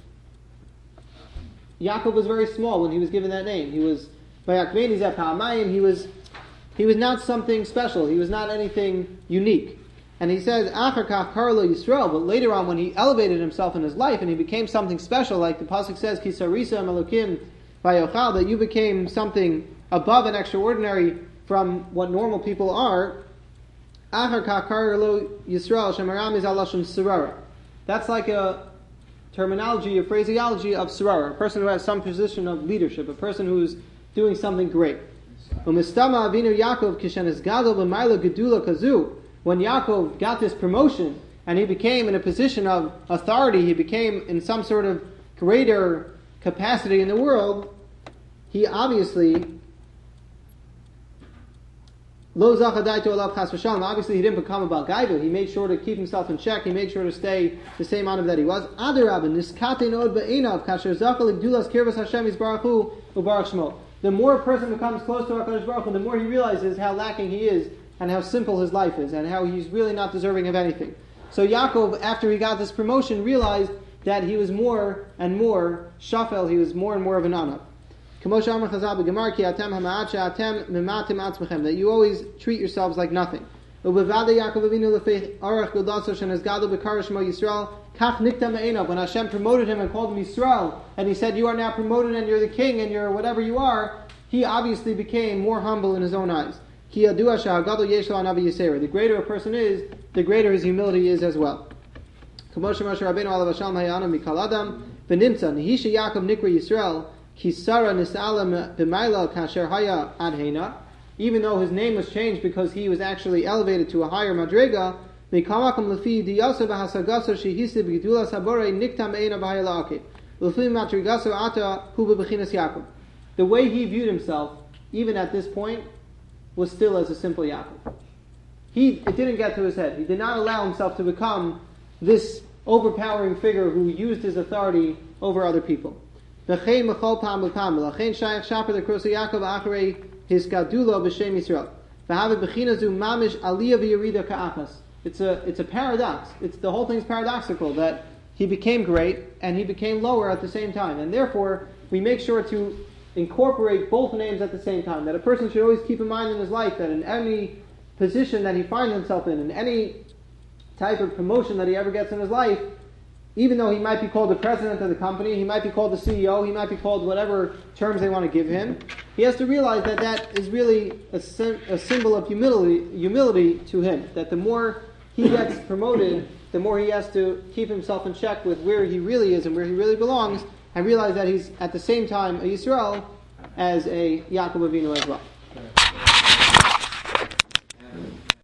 Speaker 1: Yaakov was very small when he was given that name. He was... He was he was not something special. He was not anything unique. And he says, Achar kach karlo Yisrael, but later on when he elevated himself in his life and he became something special, like the pasuk says, Ki sarisa elokim vayochal, that you became something above and extraordinary from what normal people are. Achar kach karlo Yisrael, shemaram is alashon surara. That's like a terminology, a phraseology of surara, a person who has some position of leadership, a person who's doing something great. Umistama avinu Yaakov kishenes gadol b'mayla gedula kazu. When Yaakov got this promotion and he became in a position of authority, he became in some sort of greater capacity in the world, he obviously lo zachadaito alav chas v'shalom. Obviously, he didn't become a Baal Gaiva. He made sure to keep himself in check. He made sure to stay the same honor that he was. Adarab niskate od be'enav kasher zachal gdulas kirvas Hashem yisbarach hu ubarach shmo. The more a person becomes close to HaKadosh Baruch Hu, the more he realizes how lacking he is and how simple his life is and how he's really not deserving of anything. So Yaakov, after he got this promotion, realized that he was more and more shafel, he was more and more of an anab. That you always treat yourselves like nothing. When Hashem promoted him and called him Yisrael, and he said, you are now promoted and you're the king and you're whatever you are, he obviously became more humble in his own eyes. The greater a person is, the greater his humility is as well. Even though his name was changed because he was actually elevated to a higher madrega, Mekamakam lefi diyaso v'hasagaso shehisi b'gedulas habore niktam eina v'hayla akid. Lefi matrigaso ata huba b'chinas Yaakov. The way he viewed himself, even at this point, was still as a simple Yaakov. He, it didn't get to his head. He did not allow himself to become this overpowering figure who used his authority over other people. V'chein mechol pam v'pam, l'chein shayach shaper l'krosa Yaakov acharei his gadulo b'shem Yisrael. V'havet b'chinazu mamish aliyah v'yerida ka'achas. It's a, it's a paradox. It's, the whole thing's paradoxical, that he became great and he became lower at the same time. And therefore, we make sure to incorporate both names at the same time. That a person should always keep in mind in his life that in any position that he finds himself in, in any type of promotion that he ever gets in his life, even though he might be called the president of the company, he might be called the C E O, he might be called whatever terms they want to give him, he has to realize that that is really a, sim- a symbol of humility, humility to him. That the more he gets promoted, the more he has to keep himself in check with where he really is and where he really belongs, and realize that he's at the same time a Yisrael as a Yaakov Avinu as well.